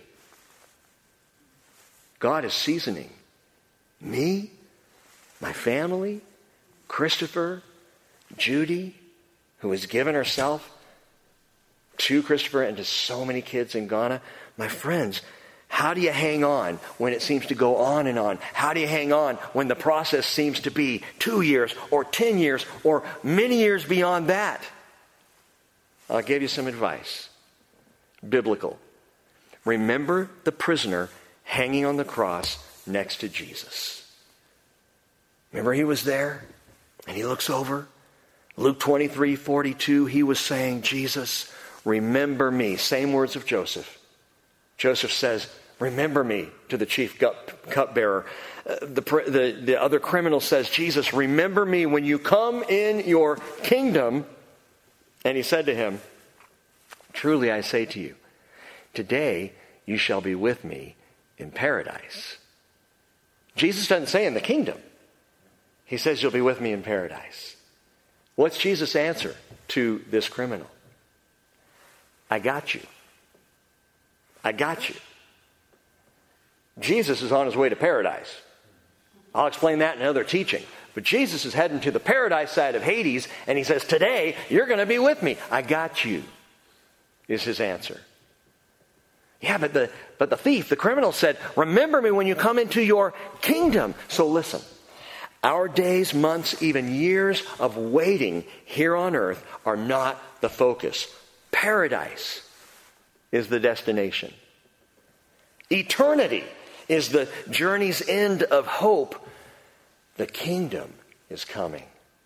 God is seasoning me, my family, Christopher, Judy, who has given herself to Christopher and to so many kids in Ghana. My friends, how do you hang on when it seems to go on and on? How do you hang on when the process seems to be two years or ten years or many years beyond that? I'll give you some advice. Biblical. Remember the prisoner hanging on the cross next to Jesus. Remember he was there and he looks over. Luke twenty-three forty-two, he was saying, Jesus, remember me. Same words of Joseph. Joseph says, remember me to the chief cupbearer. Uh, the, the, the other criminal says, Jesus, remember me when you come in your kingdom. And he said to him, truly I say to you, today you shall be with me in paradise. Jesus doesn't say in the kingdom. He says, you'll be with me in paradise. What's Jesus' answer to this criminal? I got you. I got you. Jesus is on his way to paradise. I'll explain that in another teaching. But Jesus is heading to the paradise side of Hades, and he says, today, you're going to be with me. I got you, is his answer. Yeah, but the, but the thief, the criminal said, remember me when you come into your kingdom. So listen, our days, months, even years of waiting here on earth are not the focus. Paradise is the destination. Eternity is the journey's end of hope. The kingdom is coming.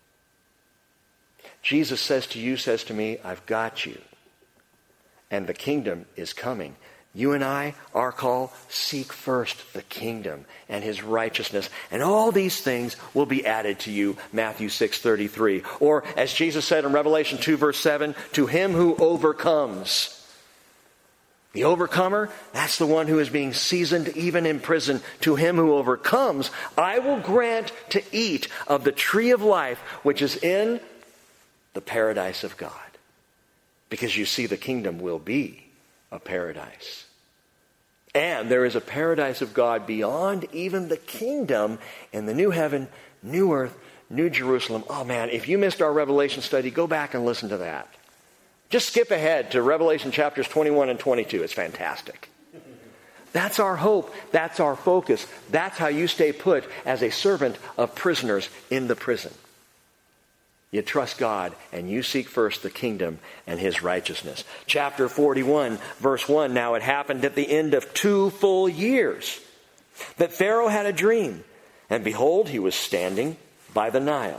Jesus says to you, says to me, I've got you. And the kingdom is coming. You and I are called, seek first the kingdom and his righteousness. And all these things will be added to you, Matthew six thirty-three. Or as Jesus said in Revelation two verse seven, to him who overcomes. The overcomer, that's the one who is being seasoned even in prison. To him who overcomes, I will grant to eat of the tree of life, which is in the paradise of God. Because you see, the kingdom will be a paradise. And there is a paradise of God beyond even the kingdom in the new heaven, new earth, new Jerusalem. Oh man, if you missed our Revelation study, go back and listen to that. Just skip ahead to Revelation chapters twenty-one and twenty-two. It's fantastic. That's our hope. That's our focus. That's how you stay put as a servant of prisoners in the prison. You trust God and you seek first the kingdom and his righteousness. Chapter forty-one, verse one. Now it happened at the end of two full years that Pharaoh had a dream. And behold, he was standing by the Nile.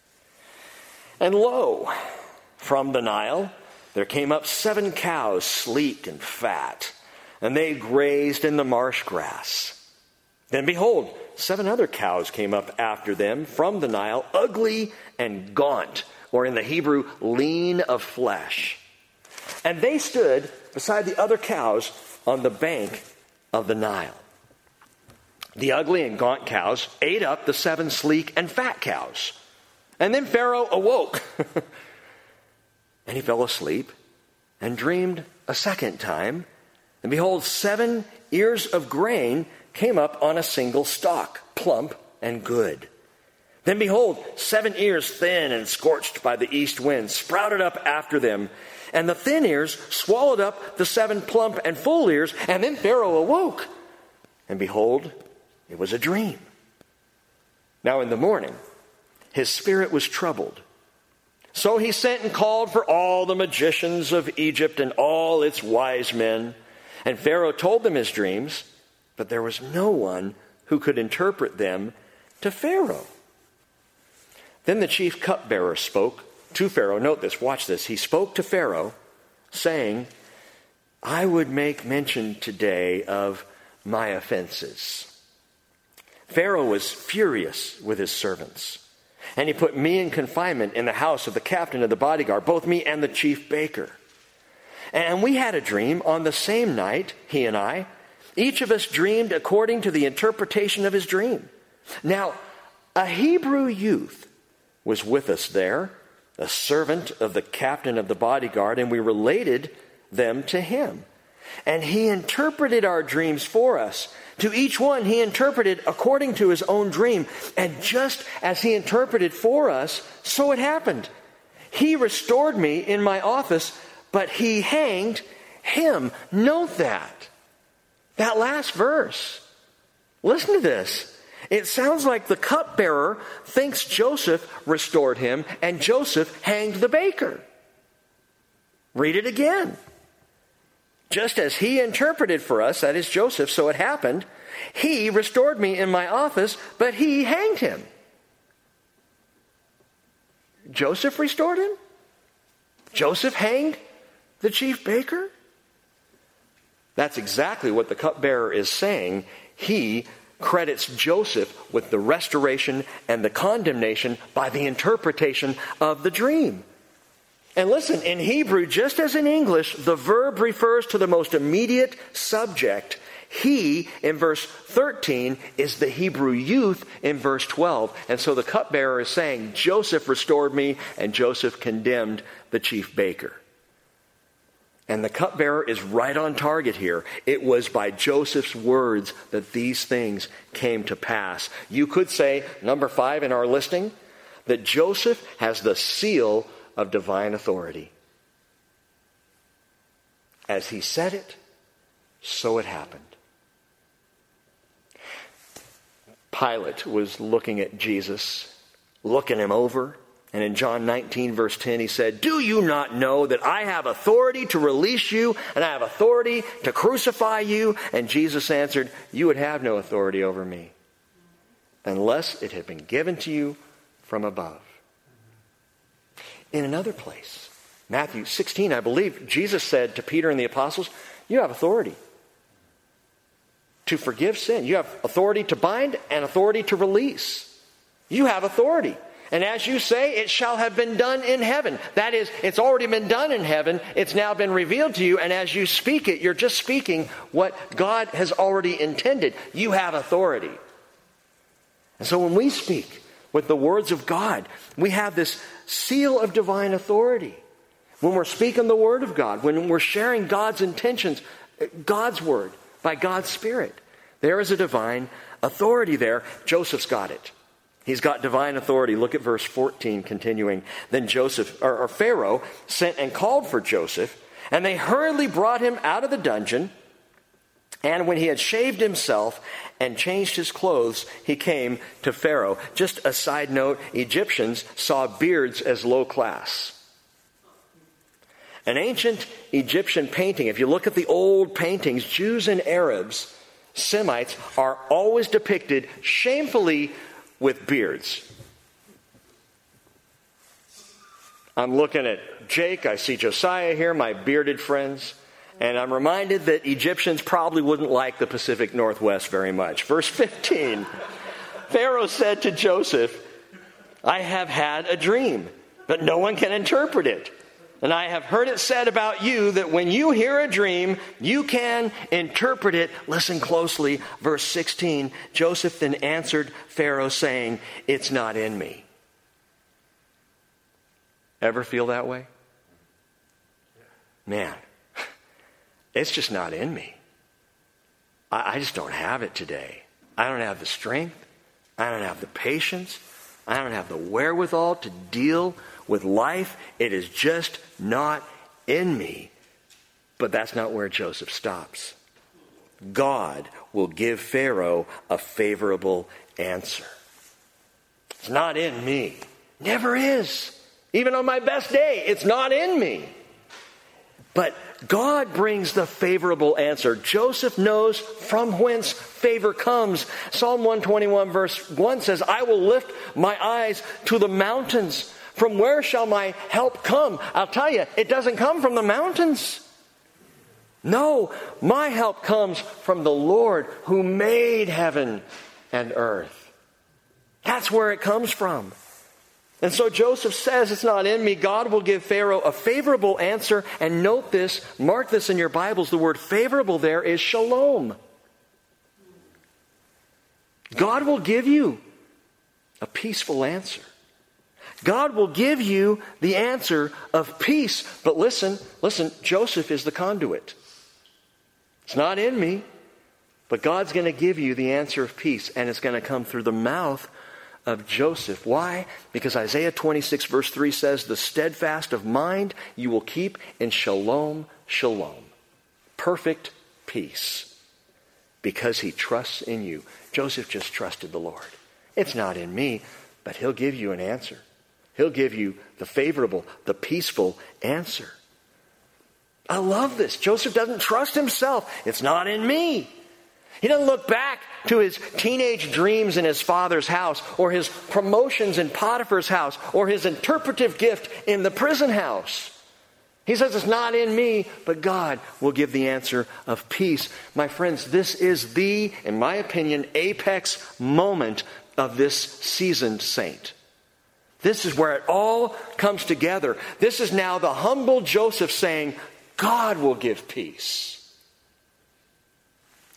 And lo, from the Nile there came up seven cows, sleek and fat, and they grazed in the marsh grass. Then behold, seven other cows came up after them from the Nile, ugly and gaunt, or in the Hebrew, lean of flesh. And they stood beside the other cows on the bank of the Nile. The ugly and gaunt cows ate up the seven sleek and fat cows. And then Pharaoh awoke. And he fell asleep and dreamed a second time. And behold, seven ears of grain came up on a single stalk, plump and good. Then behold, seven ears thin and scorched by the east wind sprouted up after them. And the thin ears swallowed up the seven plump and full ears. And then Pharaoh awoke. And behold, it was a dream. Now in the morning, his spirit was troubled. So he sent and called for all the magicians of Egypt and all its wise men. And Pharaoh told them his dreams, but there was no one who could interpret them to Pharaoh. Then the chief cupbearer spoke to Pharaoh. Note this, watch this. He spoke to Pharaoh, saying, I would make mention today of my offenses. Pharaoh was furious with his servants. And he put me in confinement in the house of the captain of the bodyguard, both me and the chief baker. And we had a dream on the same night, he and I. Each of us dreamed according to the interpretation of his dream. Now, a Hebrew youth was with us there, a servant of the captain of the bodyguard, and we related them to him. And he interpreted our dreams for us. To each one he interpreted according to his own dream. And just as he interpreted for us, so it happened. He restored me in my office, but he hanged him. Note that. That last verse. Listen to this. It sounds like the cupbearer thinks Joseph restored him, and Joseph hanged the baker. Read it again. Just as he interpreted for us, that is Joseph, so it happened. He restored me in my office, but he hanged him. Joseph restored him? Joseph hanged the chief baker? That's exactly what the cupbearer is saying. He credits Joseph with the restoration and the condemnation by the interpretation of the dream. And listen, in Hebrew, just as in English, the verb refers to the most immediate subject. He, in verse thirteen, is the Hebrew youth in verse twelve. And so the cupbearer is saying, Joseph restored me, and Joseph condemned the chief baker. And the cupbearer is right on target here. It was by Joseph's words that these things came to pass. You could say, number five in our listing, that Joseph has the seal of divine authority. As he said it, so it happened. Pilate was looking at Jesus, looking him over. And in John nineteen, verse ten, he said, do you not know that I have authority to release you and I have authority to crucify you? And Jesus answered, you would have no authority over me unless it had been given to you from above. In another place, Matthew sixteen, I believe, Jesus said to Peter and the apostles, you have authority to forgive sin. You have authority to bind and authority to release. You have authority. And as you say, it shall have been done in heaven. That is, it's already been done in heaven. It's now been revealed to you. And as you speak it, you're just speaking what God has already intended. You have authority. And so when we speak with the words of God, we have this seal of divine authority. When we're speaking the word of God, when we're sharing God's intentions, God's word by God's Spirit, there is a divine authority there. Joseph's got it. He's got divine authority. Look at verse fourteen, continuing. Then Joseph, or, or Pharaoh, sent and called for Joseph, and they hurriedly brought him out of the dungeon. And when he had shaved himself and changed his clothes, he came to Pharaoh. Just a side note, Egyptians saw beards as low class. An ancient Egyptian painting, if you look at the old paintings, Jews and Arabs, Semites, are always depicted shamefully with beards. I'm looking at Jake, I see Josiah here, my bearded friends, and I'm reminded that Egyptians probably wouldn't like the Pacific Northwest very much. Verse fifteen, Pharaoh said to Joseph, I have had a dream, but no one can interpret it. And I have heard it said about you that when you hear a dream, you can interpret it. Listen closely. Verse sixteen, Joseph then answered Pharaoh saying, it's not in me. Ever feel that way? Man, it's just not in me. I, I just don't have it today. I don't have the strength. I don't have the patience. I don't have the wherewithal to deal with life. It is just not in me. But that's not where Joseph stops. God will give Pharaoh a favorable answer. It's not in me. Never is. Even on my best day, it's not in me. But God brings the favorable answer. Joseph knows from whence favor comes. Psalm one twenty-one verse one says, I will lift my eyes to the mountains. From where shall my help come? I'll tell you, it doesn't come from the mountains. No, my help comes from the Lord who made heaven and earth. That's where it comes from. And so Joseph says, it's not in me. God will give Pharaoh a favorable answer. And note this, mark this in your Bibles, the word favorable there is shalom. God will give you a peaceful answer. God will give you the answer of peace. But listen, listen, Joseph is the conduit. It's not in me, but God's going to give you the answer of peace, and it's going to come through the mouth of Joseph. Why? Because Isaiah twenty-six verse three says, the steadfast of mind you will keep in shalom, shalom. Perfect peace. Because he trusts in you. Joseph just trusted the Lord. It's not in me, but he'll give you an answer. He'll give you the favorable, the peaceful answer. I love this. Joseph doesn't trust himself. It's not in me. He doesn't look back to his teenage dreams in his father's house, or his promotions in Potiphar's house, or his interpretive gift in the prison house. He says it's not in me, but God will give the answer of peace. My friends, this is the, in my opinion, apex moment of this seasoned saint. This is where it all comes together. This is now the humble Joseph saying, God will give peace.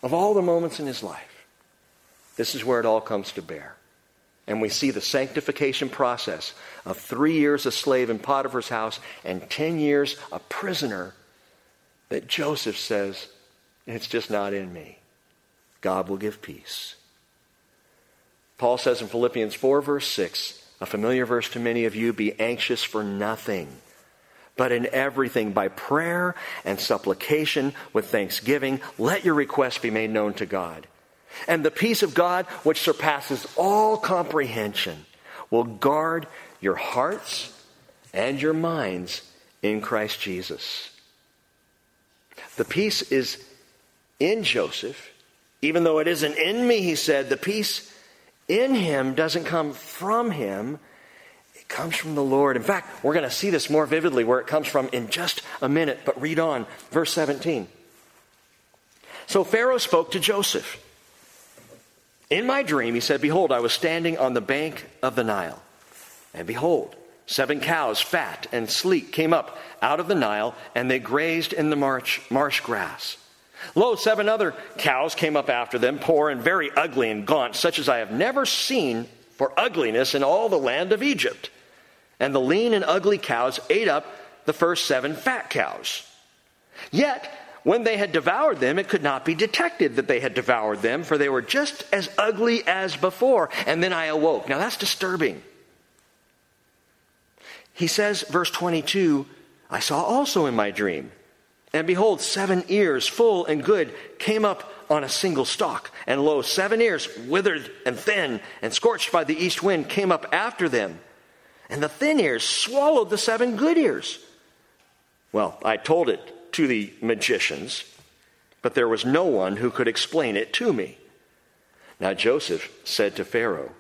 of all the moments in his life, this is where it all comes to bear. And we see the sanctification process of three years a slave in Potiphar's house and ten years a prisoner, that Joseph says, it's just not in me. God will give peace. Paul says in Philippians four, verse six, a familiar verse to many of you, be anxious for nothing, but in everything by prayer and supplication with thanksgiving, let your requests be made known to God. And the peace of God, which surpasses all comprehension, will guard your hearts and your minds in Christ Jesus. The peace is in Joseph. Even though it isn't in me, he said, the peace in him doesn't come from him. It comes from the Lord. In fact, we're going to see this more vividly where it comes from in just a minute. But read on, verse seventeen. So Pharaoh spoke to Joseph. In my dream, he said, behold, I was standing on the bank of the Nile. And behold, seven cows, fat and sleek, came up out of the Nile, and they grazed in the marsh, marsh grass. Lo, seven other cows came up after them, poor and very ugly and gaunt, such as I have never seen for ugliness in all the land of Egypt. And the lean and ugly cows ate up the first seven fat cows. Yet, when they had devoured them, it could not be detected that they had devoured them, for they were just as ugly as before. And then I awoke. Now that's disturbing. He says, verse twenty-two, I saw also in my dream, and behold, seven ears, full and good, came up on a single stalk. And lo, seven ears, withered and thin, and scorched by the east wind, came up after them. And the thin ears swallowed the seven good ears. Well, I told it to the magicians, but there was no one who could explain it to me. Now Joseph said to Pharaoh,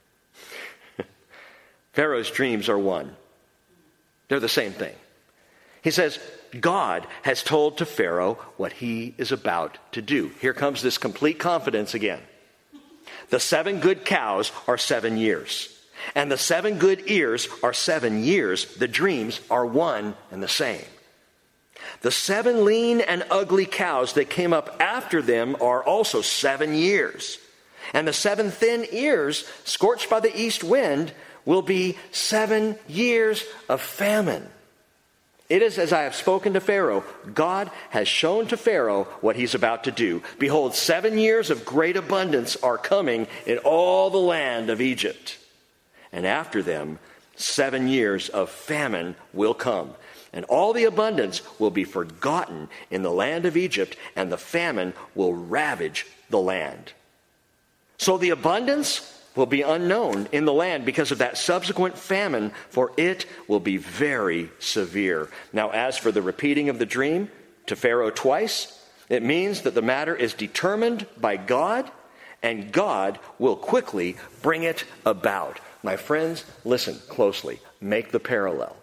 Pharaoh's dreams are one. They're the same thing. He says, God has told to Pharaoh what he is about to do. Here comes this complete confidence again. The seven good cows are seven years. And the seven good ears are seven years. The dreams are one and the same. The seven lean and ugly cows that came up after them are also seven years. And the seven thin ears, scorched by the east wind, will be seven years of famine. It is as I have spoken to Pharaoh. God has shown to Pharaoh what he's about to do. Behold, seven years of great abundance are coming in all the land of Egypt. And after them, seven years of famine will come. And all the abundance will be forgotten in the land of Egypt, and the famine will ravage the land. So the abundance will be unknown in the land because of that subsequent famine, for it will be very severe. Now, as for the repeating of the dream to Pharaoh twice, it means that the matter is determined by God, and God will quickly bring it about. My friends, listen closely. Make the parallel.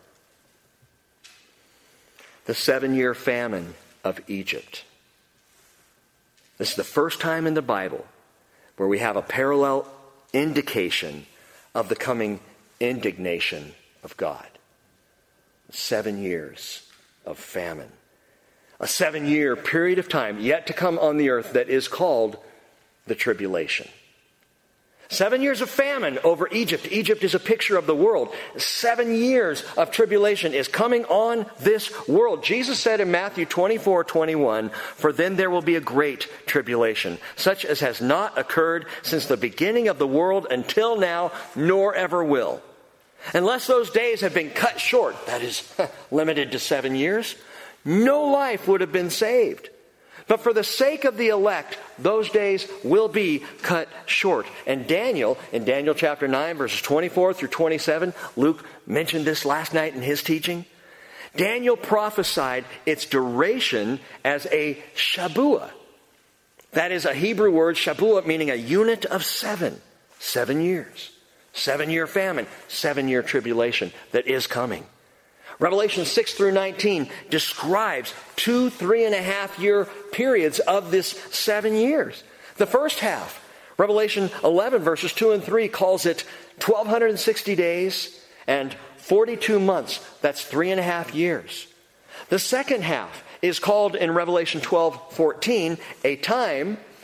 The seven-year famine of Egypt. This is the first time in the Bible where we have a parallel indication of the coming indignation of God. Seven years of famine. A seven-year period of time yet to come on the earth that is called the tribulation. Seven years of famine over Egypt. Egypt is a picture of the world. Seven years of tribulation is coming on this world. Jesus said in Matthew twenty-four twenty-one, for then there will be a great tribulation, such as has not occurred since the beginning of the world until now, nor ever will. Unless those days have been cut short, that is, limited to seven years, no life would have been saved. But for the sake of the elect, those days will be cut short. And Daniel, in Daniel chapter nine, verses twenty-four through twenty-seven, Luke mentioned this last night in his teaching. Daniel prophesied its duration as a Shabuah. That is a Hebrew word, Shabuah, meaning a unit of seven. Seven years. Seven-year famine. Seven-year tribulation that is coming. Revelation six through nineteen describes two, three and a half year periods of this seven years. The first half, Revelation eleven verses two and three, calls it twelve sixty days and forty-two months. That's three and a half years. The second half is called in Revelation twelve fourteen a time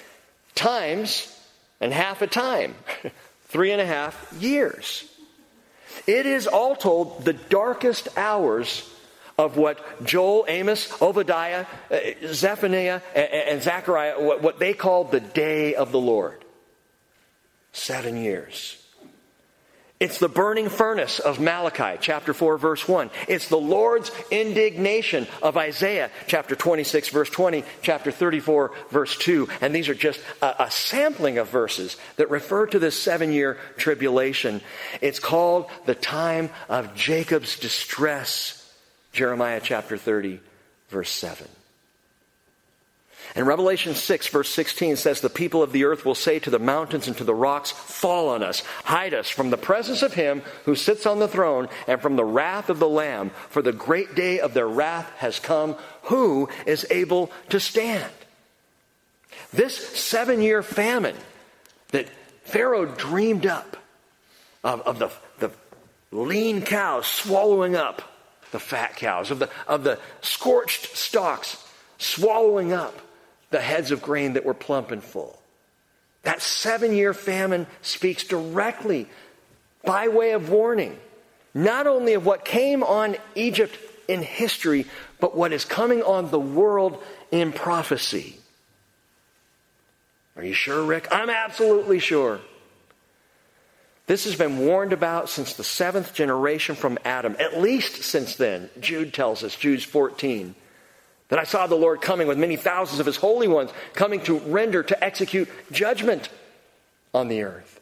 times and half a time. Three and a half years. It is all told the darkest hours of what Joel, Amos, Obadiah, Zephaniah, and Zechariah, what they called the day of the Lord. Seven years. It's the burning furnace of Malachi, chapter four, verse one. It's the Lord's indignation of Isaiah, chapter twenty-six, verse twenty, chapter thirty-four, verse two. And these are just a, a sampling of verses that refer to this seven-year tribulation. It's called the time of Jacob's distress, Jeremiah chapter thirty, verse seven. And Revelation six, verse sixteen says, the people of the earth will say to the mountains and to the rocks, fall on us, hide us from the presence of him who sits on the throne and from the wrath of the Lamb, for the great day of their wrath has come. Who is able to stand? This seven-year famine that Pharaoh dreamed up of, of the, the lean cows swallowing up the fat cows, of the, of the scorched stalks swallowing up the heads of grain that were plump and full. That seven-year famine speaks directly, by way of warning, not only of what came on Egypt in history, but what is coming on the world in prophecy. Are you sure, Rick? I'm absolutely sure. This has been warned about since the seventh generation from Adam, at least since then. Jude tells us, Jude fourteen, that I saw the Lord coming with many thousands of his holy ones, coming to render, to execute judgment on the earth.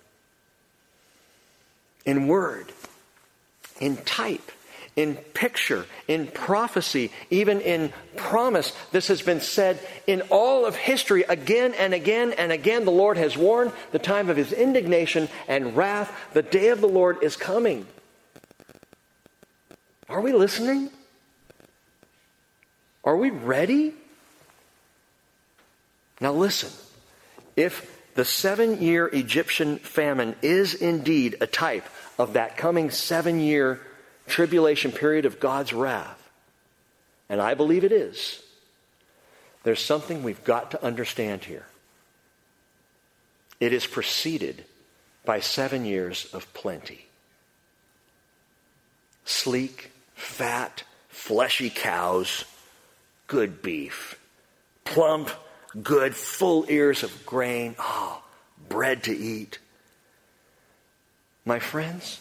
In word, in type, in picture, in prophecy, even in promise, this has been said in all of history again and again and again. The Lord has warned the time of his indignation and wrath. The day of the Lord is coming. Are we listening? Are we ready? Now listen, if the seven-year Egyptian famine is indeed a type of that coming seven-year tribulation period of God's wrath, and I believe it is, there's something we've got to understand here. It is preceded by seven years of plenty. Sleek, fat, fleshy cows, good beef, plump, good, full ears of grain. Oh, bread to eat. My friends,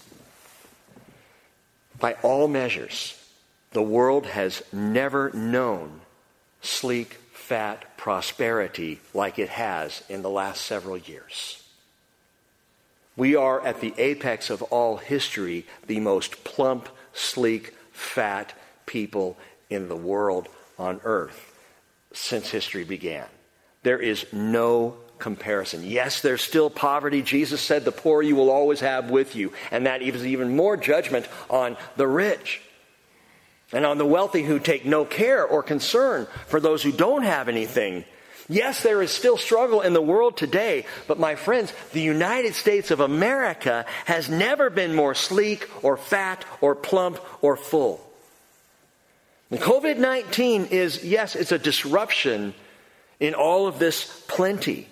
by all measures, the world has never known sleek, fat prosperity like it has in the last several years. We are at the apex of all history, the most plump, sleek, fat people in the world on earth since history began. There is no comparison. Yes, there's still poverty. Jesus said the poor you will always have with you, and that is even more judgment on the rich and on the wealthy who take no care or concern for those who don't have anything. Yes, there is still struggle in the world today, but my friends, the United States of America has never been more sleek or fat or plump or full. covid nineteen is, yes, it's a disruption in all of this plenty.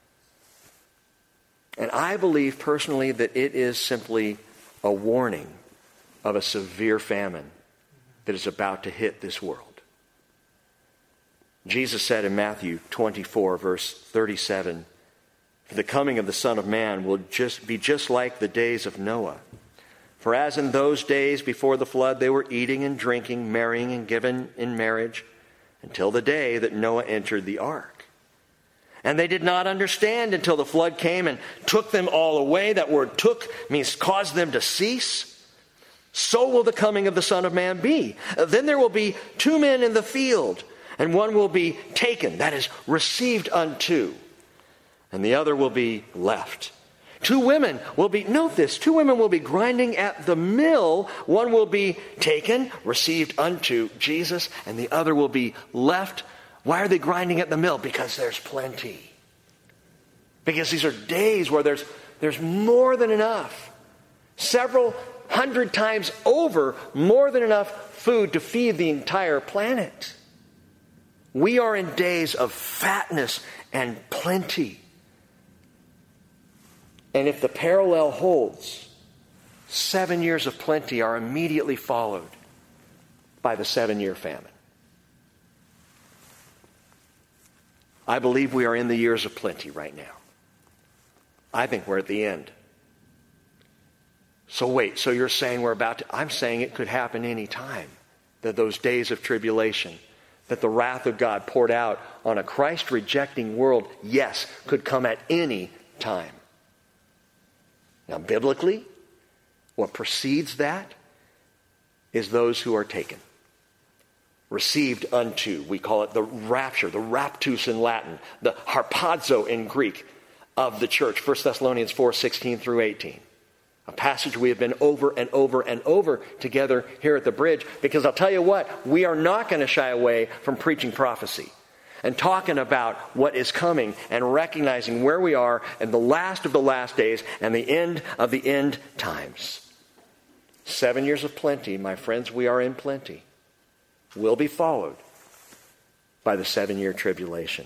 And I believe personally that it is simply a warning of a severe famine that is about to hit this world. Jesus said in Matthew twenty-four, verse thirty-seven, "For the coming of the Son of Man will just be just like the days of Noah. For as in those days before the flood they were eating and drinking, marrying and given in marriage, until the day that Noah entered the ark. And they did not understand until the flood came and took them all away." That word took means caused them to cease. "So will the coming of the Son of Man be. Then there will be two men in the field, and one will be taken," that is, received unto, "and the other will be left. Two women will be," note this, two women will be grinding at the mill. One will be taken, received unto Jesus, and the other will be left. Why are they grinding at the mill? Because there's plenty. Because these are days where there's, there's more than enough. Several hundred times over, more than enough food to feed the entire planet. We are in days of fatness and plenty. And if the parallel holds, seven years of plenty are immediately followed by the seven-year famine. I believe we are in the years of plenty right now. I think we're at the end. So wait, so you're saying we're about to... I'm saying it could happen any time. That those days of tribulation, that the wrath of God poured out on a Christ-rejecting world, yes, could come at any time. Now, biblically, what precedes that is those who are taken. Received unto, we call it the rapture, the raptus in Latin, the harpazo in Greek of the church. First Thessalonians four, sixteen through eighteen. A passage we have been over and over and over together here at the Bridge, because I'll tell you what, we are not going to shy away from preaching prophecy and talking about what is coming and recognizing where we are in the last of the last days and the end of the end times. Seven years of plenty, my friends, we are in plenty, will be followed by the seven-year tribulation.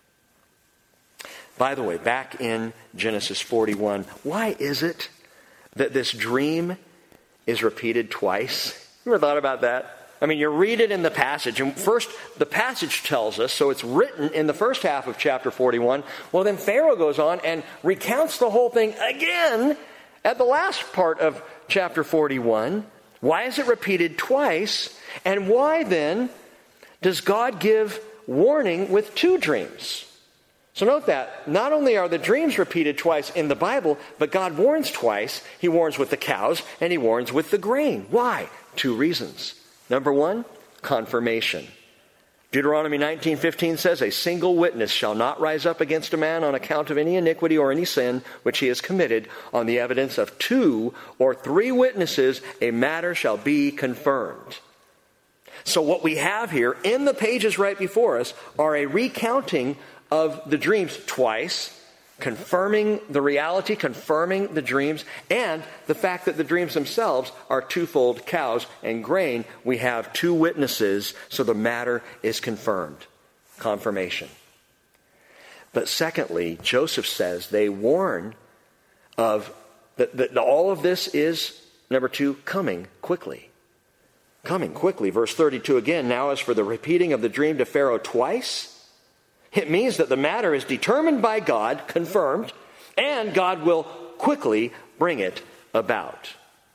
By the way, back in Genesis forty-one, why is it that this dream is repeated twice? You ever thought about that? I mean, you read it in the passage, and first the passage tells us, so it's written in the first half of chapter forty-one. Well, then Pharaoh goes on and recounts the whole thing again at the last part of chapter forty-one. Why is it repeated twice? And why then does God give warning with two dreams? So note that not only are the dreams repeated twice in the Bible, but God warns twice. He warns with the cows and he warns with the grain. Why? Two reasons. Number one, confirmation. Deuteronomy nineteen fifteen says, "A single witness shall not rise up against a man on account of any iniquity or any sin which he has committed. On the evidence of two or three witnesses, a matter shall be confirmed." So what we have here in the pages right before us are a recounting of the dreams twice, confirming the reality, confirming the dreams, and the fact that the dreams themselves are twofold, cows and grain. We have two witnesses, so the matter is confirmed. Confirmation. But secondly, Joseph says they warn of that, that all of this is, number two, coming quickly. Coming quickly. Verse thirty-two again, "Now as for the repeating of the dream to Pharaoh twice," it means that the matter is determined by God, confirmed, and God will quickly bring it about.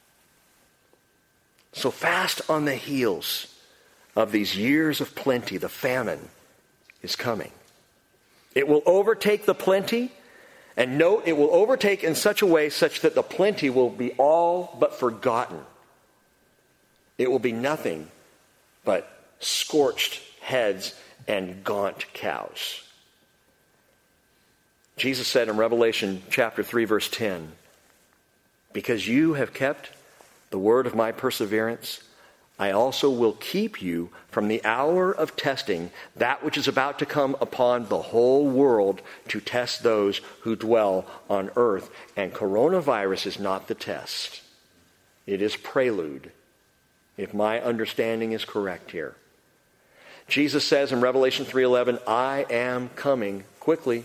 So fast on the heels of these years of plenty, the famine is coming. It will overtake the plenty, and note, it will overtake in such a way such that the plenty will be all but forgotten. It will be nothing but scorched heads and gaunt cows. Jesus said in Revelation chapter three, verse ten, "Because you have kept the word of my perseverance, I also will keep you from the hour of testing, that which is about to come upon the whole world to test those who dwell on earth." And coronavirus is not the test. It is prelude, if my understanding is correct here. Jesus says in Revelation three eleven, "I am coming quickly.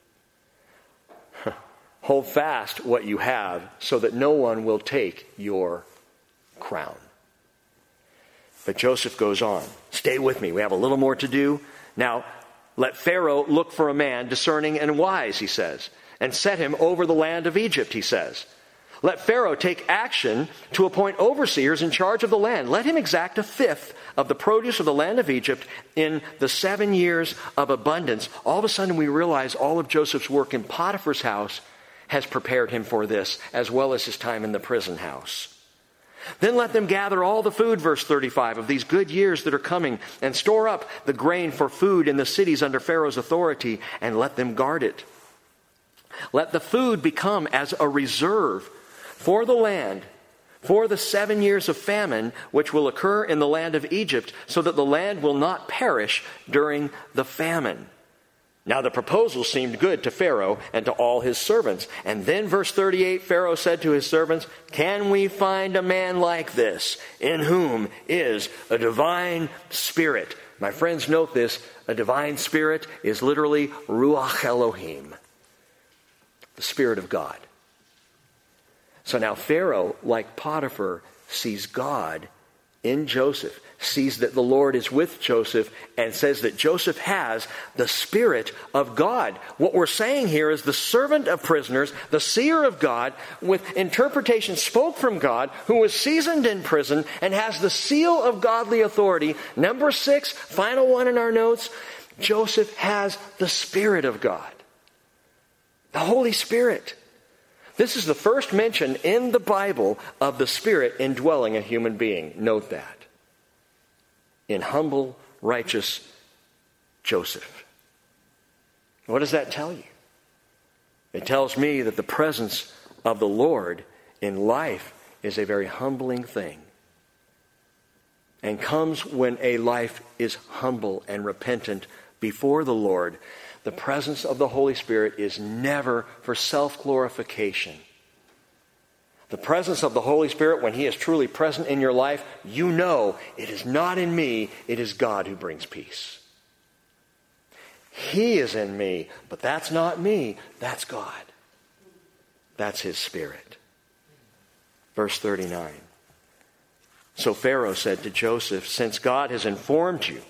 Hold fast what you have so that no one will take your crown." But Joseph goes on. Stay with me. We have a little more to do. "Now, let Pharaoh look for a man discerning and wise," he says, "and set him over the land of Egypt," he says. "Let Pharaoh take action to appoint overseers in charge of the land. Let him exact a fifth of the produce of the land of Egypt in the seven years of abundance." All of a sudden we realize all of Joseph's work in Potiphar's house has prepared him for this, as well as his time in the prison house. "Then let them gather all the food," verse thirty-five, "of these good years that are coming, and store up the grain for food in the cities under Pharaoh's authority, and let them guard it. Let the food become as a reserve for the land, for the seven years of famine which will occur in the land of Egypt, so that the land will not perish during the famine." Now the proposal seemed good to Pharaoh and to all his servants. And then verse thirty-eight, Pharaoh said to his servants, "Can we find a man like this, in whom is a divine spirit?" My friends, note this. A divine spirit is literally Ruach Elohim, the Spirit of God. So now Pharaoh, like Potiphar, sees God in Joseph, sees that the Lord is with Joseph, and says that Joseph has the Spirit of God. What we're saying here is the servant of prisoners, the seer of God, with interpretation spoke from God, who was seasoned in prison and has the seal of godly authority. Number six, final one in our notes, Joseph has the Spirit of God. The Holy Spirit. This is the first mention in the Bible of the Spirit indwelling a human being. Note that. In humble, righteous Joseph. What does that tell you? It tells me that the presence of the Lord in life is a very humbling thing, and comes when a life is humble and repentant before the Lord. The presence of the Holy Spirit is never for self-glorification. The presence of the Holy Spirit, when He is truly present in your life, you know it is not in me, it is God who brings peace. He is in me, but that's not me, that's God. That's His Spirit. Verse thirty-nine. So Pharaoh said to Joseph, since God has informed you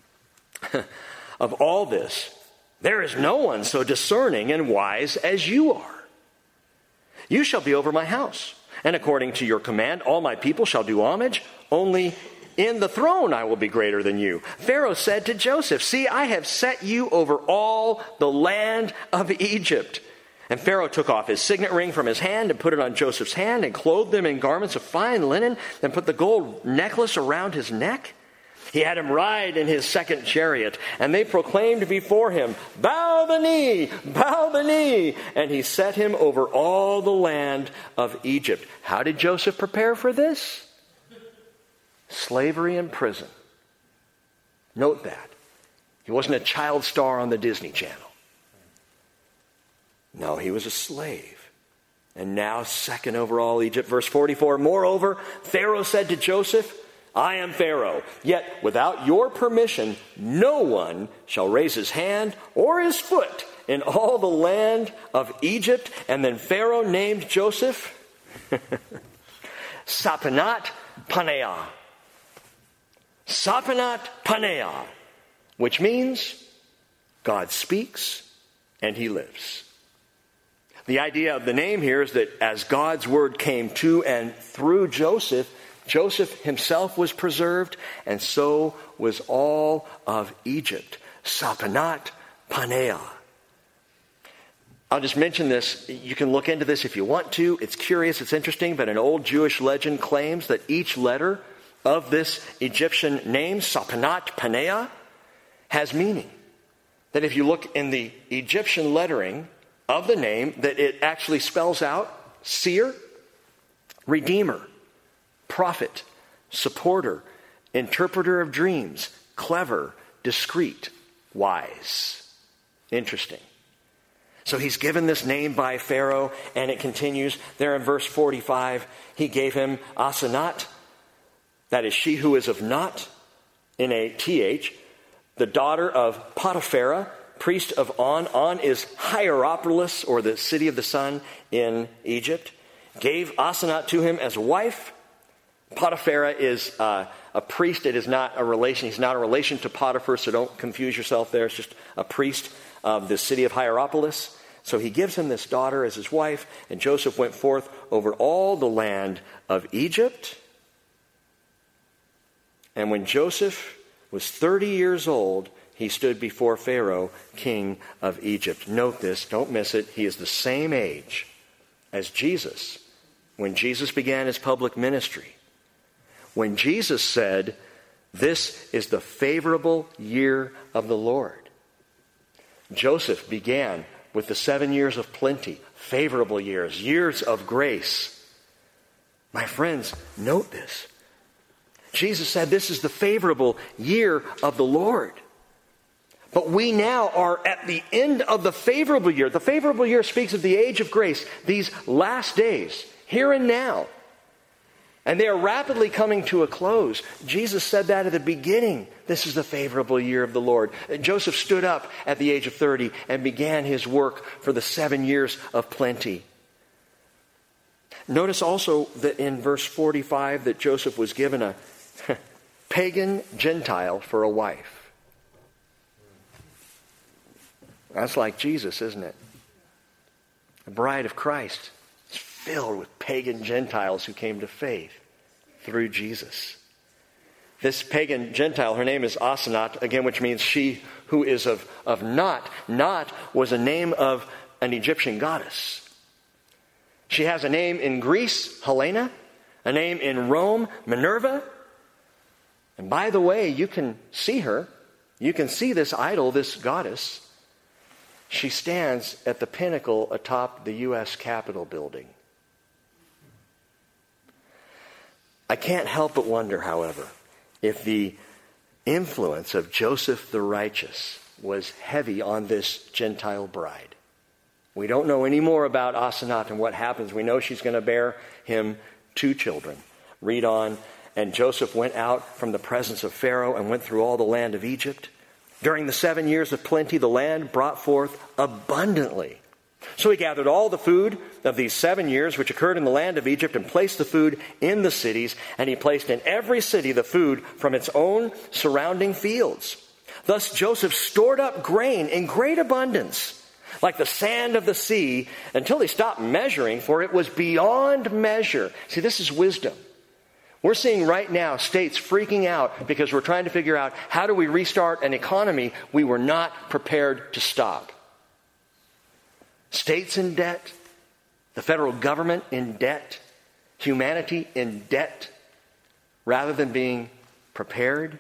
of all this, there is no one so discerning and wise as you are. You shall be over my house, and according to your command, all my people shall do homage. Only in the throne I will be greater than you. Pharaoh said to Joseph, see, I have set you over all the land of Egypt. And Pharaoh took off his signet ring from his hand and put it on Joseph's hand and clothed him in garments of fine linen, then put the gold necklace around his neck. He had him ride in his second chariot, and they proclaimed before him, bow the knee, bow the knee. And he set him over all the land of Egypt. How did Joseph prepare for this? Slavery and prison. Note that. He wasn't a child star on the Disney Channel. No, he was a slave. And now second over all Egypt. Verse forty-four, moreover, Pharaoh said to Joseph, I am Pharaoh, yet without your permission, no one shall raise his hand or his foot in all the land of Egypt. And then Pharaoh named Joseph Sapanat Paneah. Sapanat Paneah, which means God speaks and He lives. The idea of the name here is that as God's word came to and through Joseph, Joseph himself was preserved, and so was all of Egypt. Sapanat Paneah. I'll just mention this. You can look into this if you want to. It's curious, it's interesting, but an old Jewish legend claims that each letter of this Egyptian name, Sapanat Paneah, has meaning. That if you look in the Egyptian lettering of the name, that it actually spells out seer, redeemer, prophet, supporter, interpreter of dreams, clever, discreet, wise. Interesting. So he's given this name by Pharaoh, and it continues there in verse forty-five. He gave him Asenat, that is she who is of Not, in a T H, the daughter of Potiphera, priest of On. On is Hierapolis, or the city of the sun in Egypt. Gave Asenat to him as a wife. Potiphera is uh, a priest. It is not a relation. He's not a relation to Potiphar, so don't confuse yourself there. It's just a priest of the city of Hierapolis. So he gives him this daughter as his wife, and Joseph went forth over all the land of Egypt. And when Joseph was thirty years old, he stood before Pharaoh, king of Egypt. Note this, don't miss it. He is the same age as Jesus when Jesus began his public ministry. When Jesus said, this is the favorable year of the Lord. Joseph began with the seven years of plenty, favorable years, years of grace. My friends, note this. Jesus said this is the favorable year of the Lord. But we now are at the end of the favorable year. The favorable year speaks of the age of grace, these last days, here and now. And they are rapidly coming to a close. Jesus said that at the beginning. This is the favorable year of the Lord. Joseph stood up at the age of thirty and began his work for the seven years of plenty. Notice also that in verse forty-five that Joseph was given a pagan Gentile for a wife. That's like Jesus, isn't it? The bride of Christ is filled with pagan Gentiles who came to faith through Jesus. This pagan Gentile, her name is Asenath, again, which means she who is of, of Not. Not was a name of an Egyptian goddess. She has a name in Greece, Helena, a name in Rome, Minerva. And by the way, you can see her. You can see this idol, this goddess. She stands at the pinnacle atop the U S Capitol building. I can't help but wonder, however, if the influence of Joseph the righteous was heavy on this Gentile bride. We don't know any more about Asenath and what happens. We know she's going to bear him two children. Read on. And Joseph went out from the presence of Pharaoh and went through all the land of Egypt. During the seven years of plenty, the land brought forth abundantly. So he gathered all the food of these seven years which occurred in the land of Egypt and placed the food in the cities. And he placed in every city the food from its own surrounding fields. Thus Joseph stored up grain in great abundance, like the sand of the sea, until he stopped measuring, for it was beyond measure. See, this is wisdom. We're seeing right now states freaking out because we're trying to figure out how do we restart an economy we were not prepared to stop. States in debt, the federal government in debt, humanity in debt, rather than being prepared.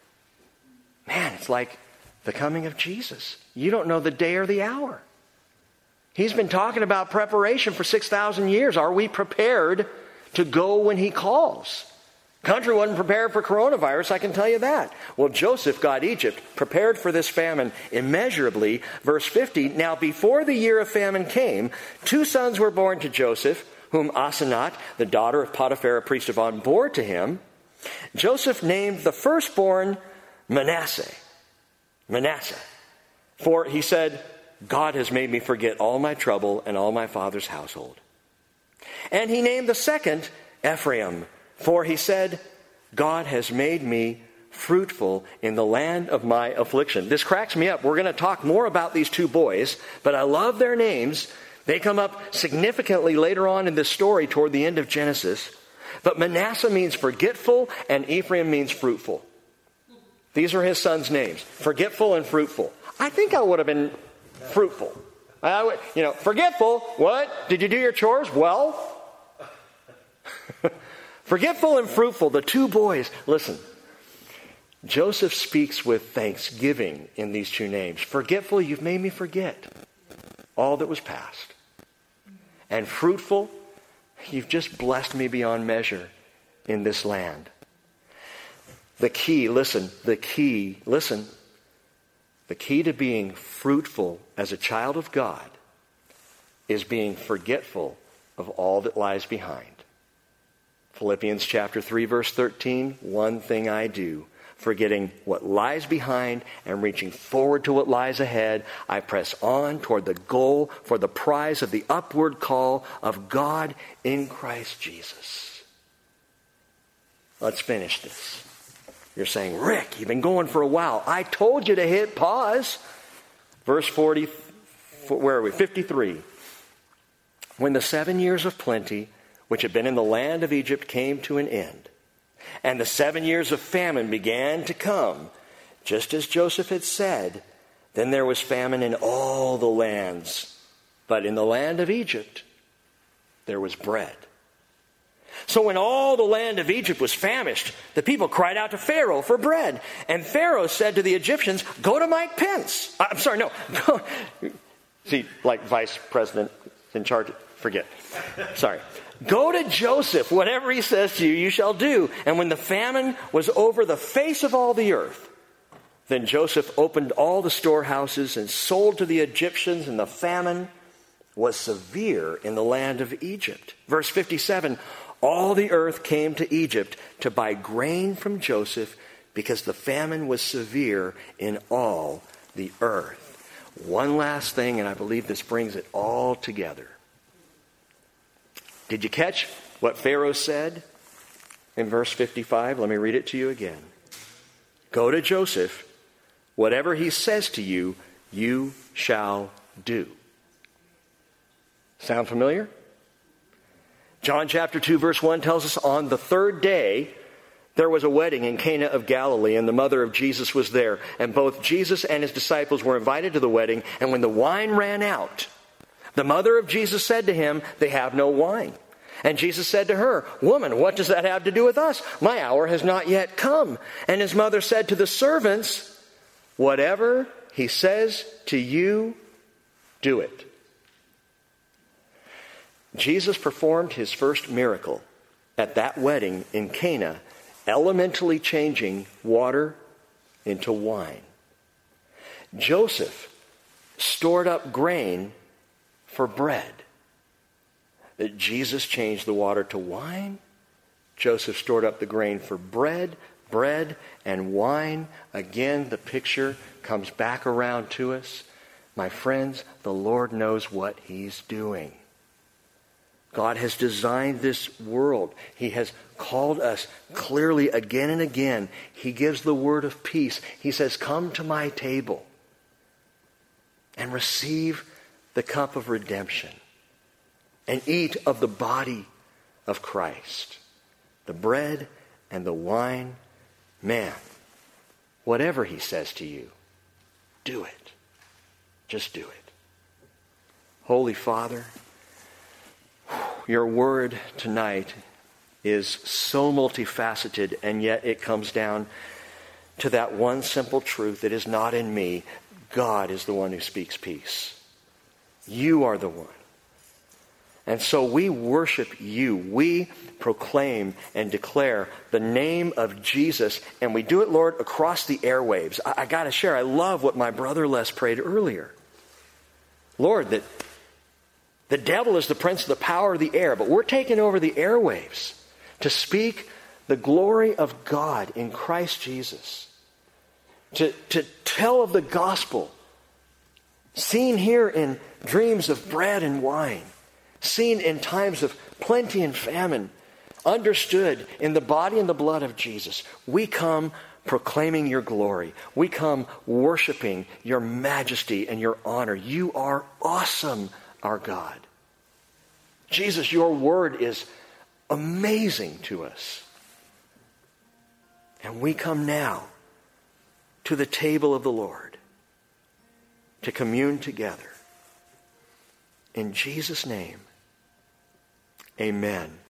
Man, it's like the coming of Jesus. You don't know the day or the hour. He's been talking about preparation for six thousand years. Are we prepared to go when he calls? Country wasn't prepared for coronavirus, I can tell you that. Well, Joseph got Egypt prepared for this famine immeasurably. Verse fifty, now before the year of famine came, two sons were born to Joseph, whom Asenath, the daughter of Potiphar, a priest of On, bore to him. Joseph named the firstborn Manasseh. Manasseh. For he said, God has made me forget all my trouble and all my father's household. And he named the second Ephraim. For he said, God has made me fruitful in the land of my affliction. This cracks me up. We're going to talk more about these two boys, but I love their names. They come up significantly later on in this story toward the end of Genesis. But Manasseh means forgetful and Ephraim means fruitful. These are his sons' names, forgetful and fruitful. I think I would have been fruitful. I would, you know, forgetful. What? Did you do your chores? Well, forgetful and fruitful, the two boys. Listen, Joseph speaks with thanksgiving in these two names. Forgetful, you've made me forget all that was past. And fruitful, you've just blessed me beyond measure in this land. The key, listen, the key, listen, the key to being fruitful as a child of God is being forgetful of all that lies behind. Philippians chapter three, verse thirteen, one thing I do, forgetting what lies behind and reaching forward to what lies ahead, I press on toward the goal for the prize of the upward call of God in Christ Jesus. Let's finish this. You're saying, Rick, you've been going for a while. I told you to hit pause. Verse forty, where are we? fifty-three. When the seven years of plenty which had been in the land of Egypt came to an end, and the seven years of famine began to come, just as Joseph had said, then there was famine in all the lands. But in the land of Egypt, there was bread. So when all the land of Egypt was famished, the people cried out to Pharaoh for bread. And Pharaoh said to the Egyptians, go to Mike Pence. I'm sorry, no. Go. See, like vice president in charge. Forget. Sorry. Go to Joseph. Whatever he says to you, you shall do. And when the famine was over the face of all the earth, then Joseph opened all the storehouses and sold to the Egyptians, and the famine was severe in the land of Egypt. Verse fifty-seven, all the earth came to Egypt to buy grain from Joseph because the famine was severe in all the earth. One last thing, and I believe this brings it all together. Did you catch what Pharaoh said in verse fifty-five? Let me read it to you again. Go to Joseph. Whatever he says to you, you shall do. Sound familiar? John chapter two verse one tells us on the third day there was a wedding in Cana of Galilee, and the mother of Jesus was there. And both Jesus and his disciples were invited to the wedding. And when the wine ran out, the mother of Jesus said to him, they have no wine. And Jesus said to her, woman, what does that have to do with us? My hour has not yet come. And his mother said to the servants, whatever he says to you, do it. Jesus performed his first miracle at that wedding in Cana, elementally changing water into wine. Joseph stored up grain for bread. Jesus changed the water to wine. Joseph stored up the grain for bread, bread and wine. Again, the picture comes back around to us. My friends, the Lord knows what he's doing. God has designed this world. He has called us clearly again and again. He gives the word of peace. He says, come to my table and receive the cup of redemption and eat of the body of Christ. The bread and the wine. Man, whatever he says to you, do it. Just do it. Holy Father, your word tonight is so multifaceted, and yet it comes down to that one simple truth. It is not in me. God is the one who speaks peace. You are the one. And so we worship you. We proclaim and declare the name of Jesus, and we do it, Lord, across the airwaves. I, I got to share, I love what my brother Les prayed earlier. Lord, that the devil is the prince of the power of the air, but we're taking over the airwaves to speak the glory of God in Christ Jesus. To, to tell of the gospel, seen here in dreams of bread and wine, seen in times of plenty and famine, understood in the body and the blood of Jesus. We come proclaiming your glory. We come worshiping your majesty and your honor. You are awesome, our God. Jesus, your word is amazing to us. And we come now to the table of the Lord to commune together. In Jesus' name, amen.